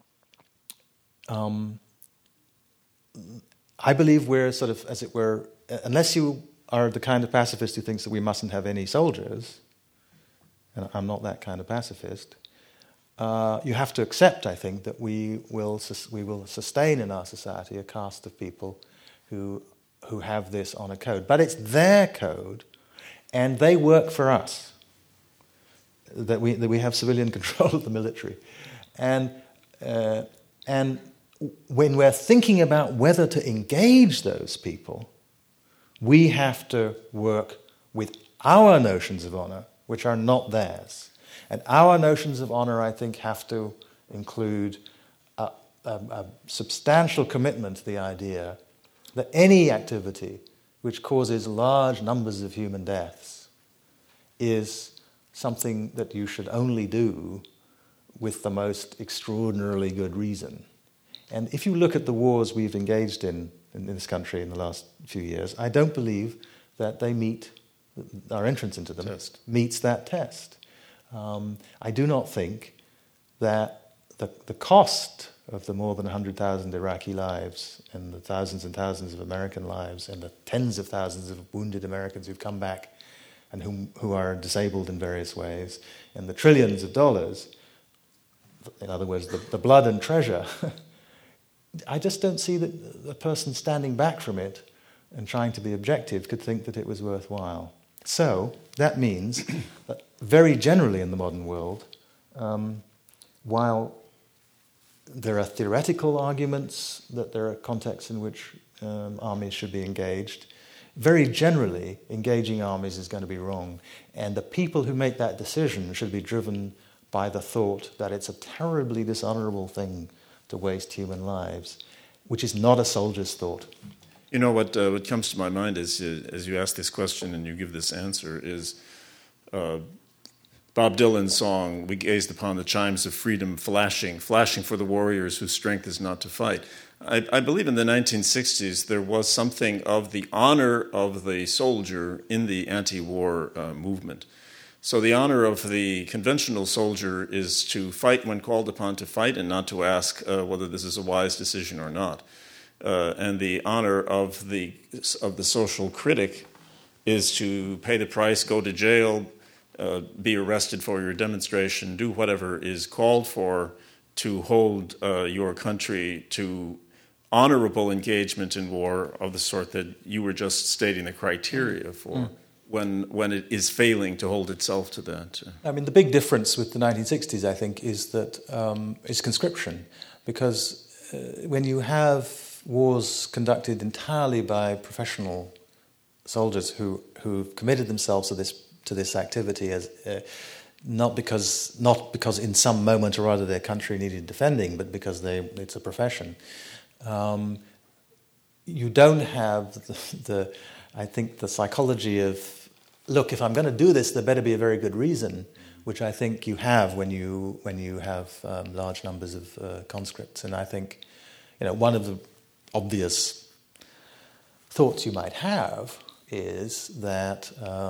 I believe we're sort of, as it were, unless you are the kind of pacifist who thinks that we mustn't have any soldiers, and I'm not that kind of pacifist, you have to accept, I think, that we will sustain in our society a caste of people who have this honor code. But it's their code, and they work for us. That we have civilian control of the military, and when we're thinking about whether to engage those people, we have to work with our notions of honor, which are not theirs. And our notions of honor, I think, have to include a substantial commitment to the idea that any activity which causes large numbers of human deaths is something that you should only do with the most extraordinarily good reason. And if you look at the wars we've engaged in this country in the last few years, I don't believe that they meet, our entrance into them meets that test. I do not think that the cost of the more than 100,000 Iraqi lives and the thousands and thousands of American lives and the tens of thousands of wounded Americans who've come back and who are disabled in various ways, and the trillions of dollars, in other words, the blood and treasure, I just don't see that the person standing back from it and trying to be objective could think that it was worthwhile. So that means that very generally in the modern world, while there are theoretical arguments that there are contexts in which armies should be engaged, very generally engaging armies is going to be wrong. And the people who make that decision should be driven by the thought that it's a terribly dishonorable thing to waste human lives, which is not a soldier's thought. You know, what comes to my mind is, as you ask this question and you give this answer, is Bob Dylan's song, we gazed upon the chimes of freedom flashing for the warriors whose strength is not to fight. I believe in the 1960s there was something of the honor of the soldier in the anti-war movement. So the honor of the conventional soldier is to fight when called upon to fight and not to ask whether this is a wise decision or not. And the honor of the social critic is to pay the price, go to jail, be arrested for your demonstration, do whatever is called for to hold your country to honorable engagement in war of the sort that you were just stating the criteria for when it is failing to hold itself to that. I mean, the big difference with the 1960s, I think, is that is conscription, because when you have wars conducted entirely by professional soldiers who've committed themselves to this activity as not because in some moment or other their country needed defending, but because it's a profession. You don't have I think the psychology of, look, if I'm going to do this, there better be a very good reason, which I think you have when you have large numbers of conscripts. And I think, one of the obvious thoughts you might have is that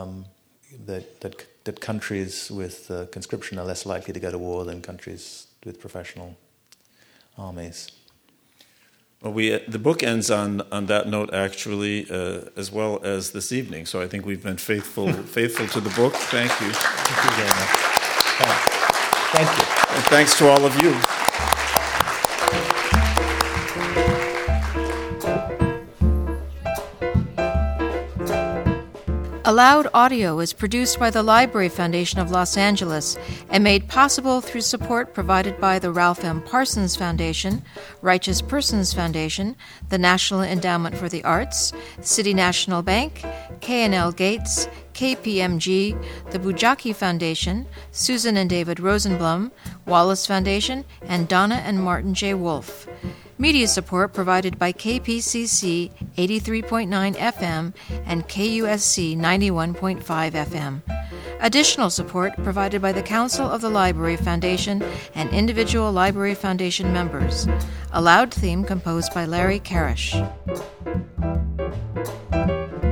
that countries with conscription are less likely to go to war than countries with professional armies. Well, the book ends on that note, actually, as well as this evening. So I think we've been faithful to the book. Thank you. Thank you very much. Thank you. And thanks to all of you. Allowed Audio is produced by the Library Foundation of Los Angeles and made possible through support provided by the Ralph M. Parsons Foundation, Righteous Persons Foundation, the National Endowment for the Arts, City National Bank, K&L Gates, KPMG, the Bujaki Foundation, Susan and David Rosenblum, Wallace Foundation, and Donna and Martin J. Wolfe. Media support provided by KPCC 83.9 FM and KUSC 91.5 FM. Additional support provided by the Council of the Library Foundation and individual Library Foundation members. A loud theme composed by Larry Karish.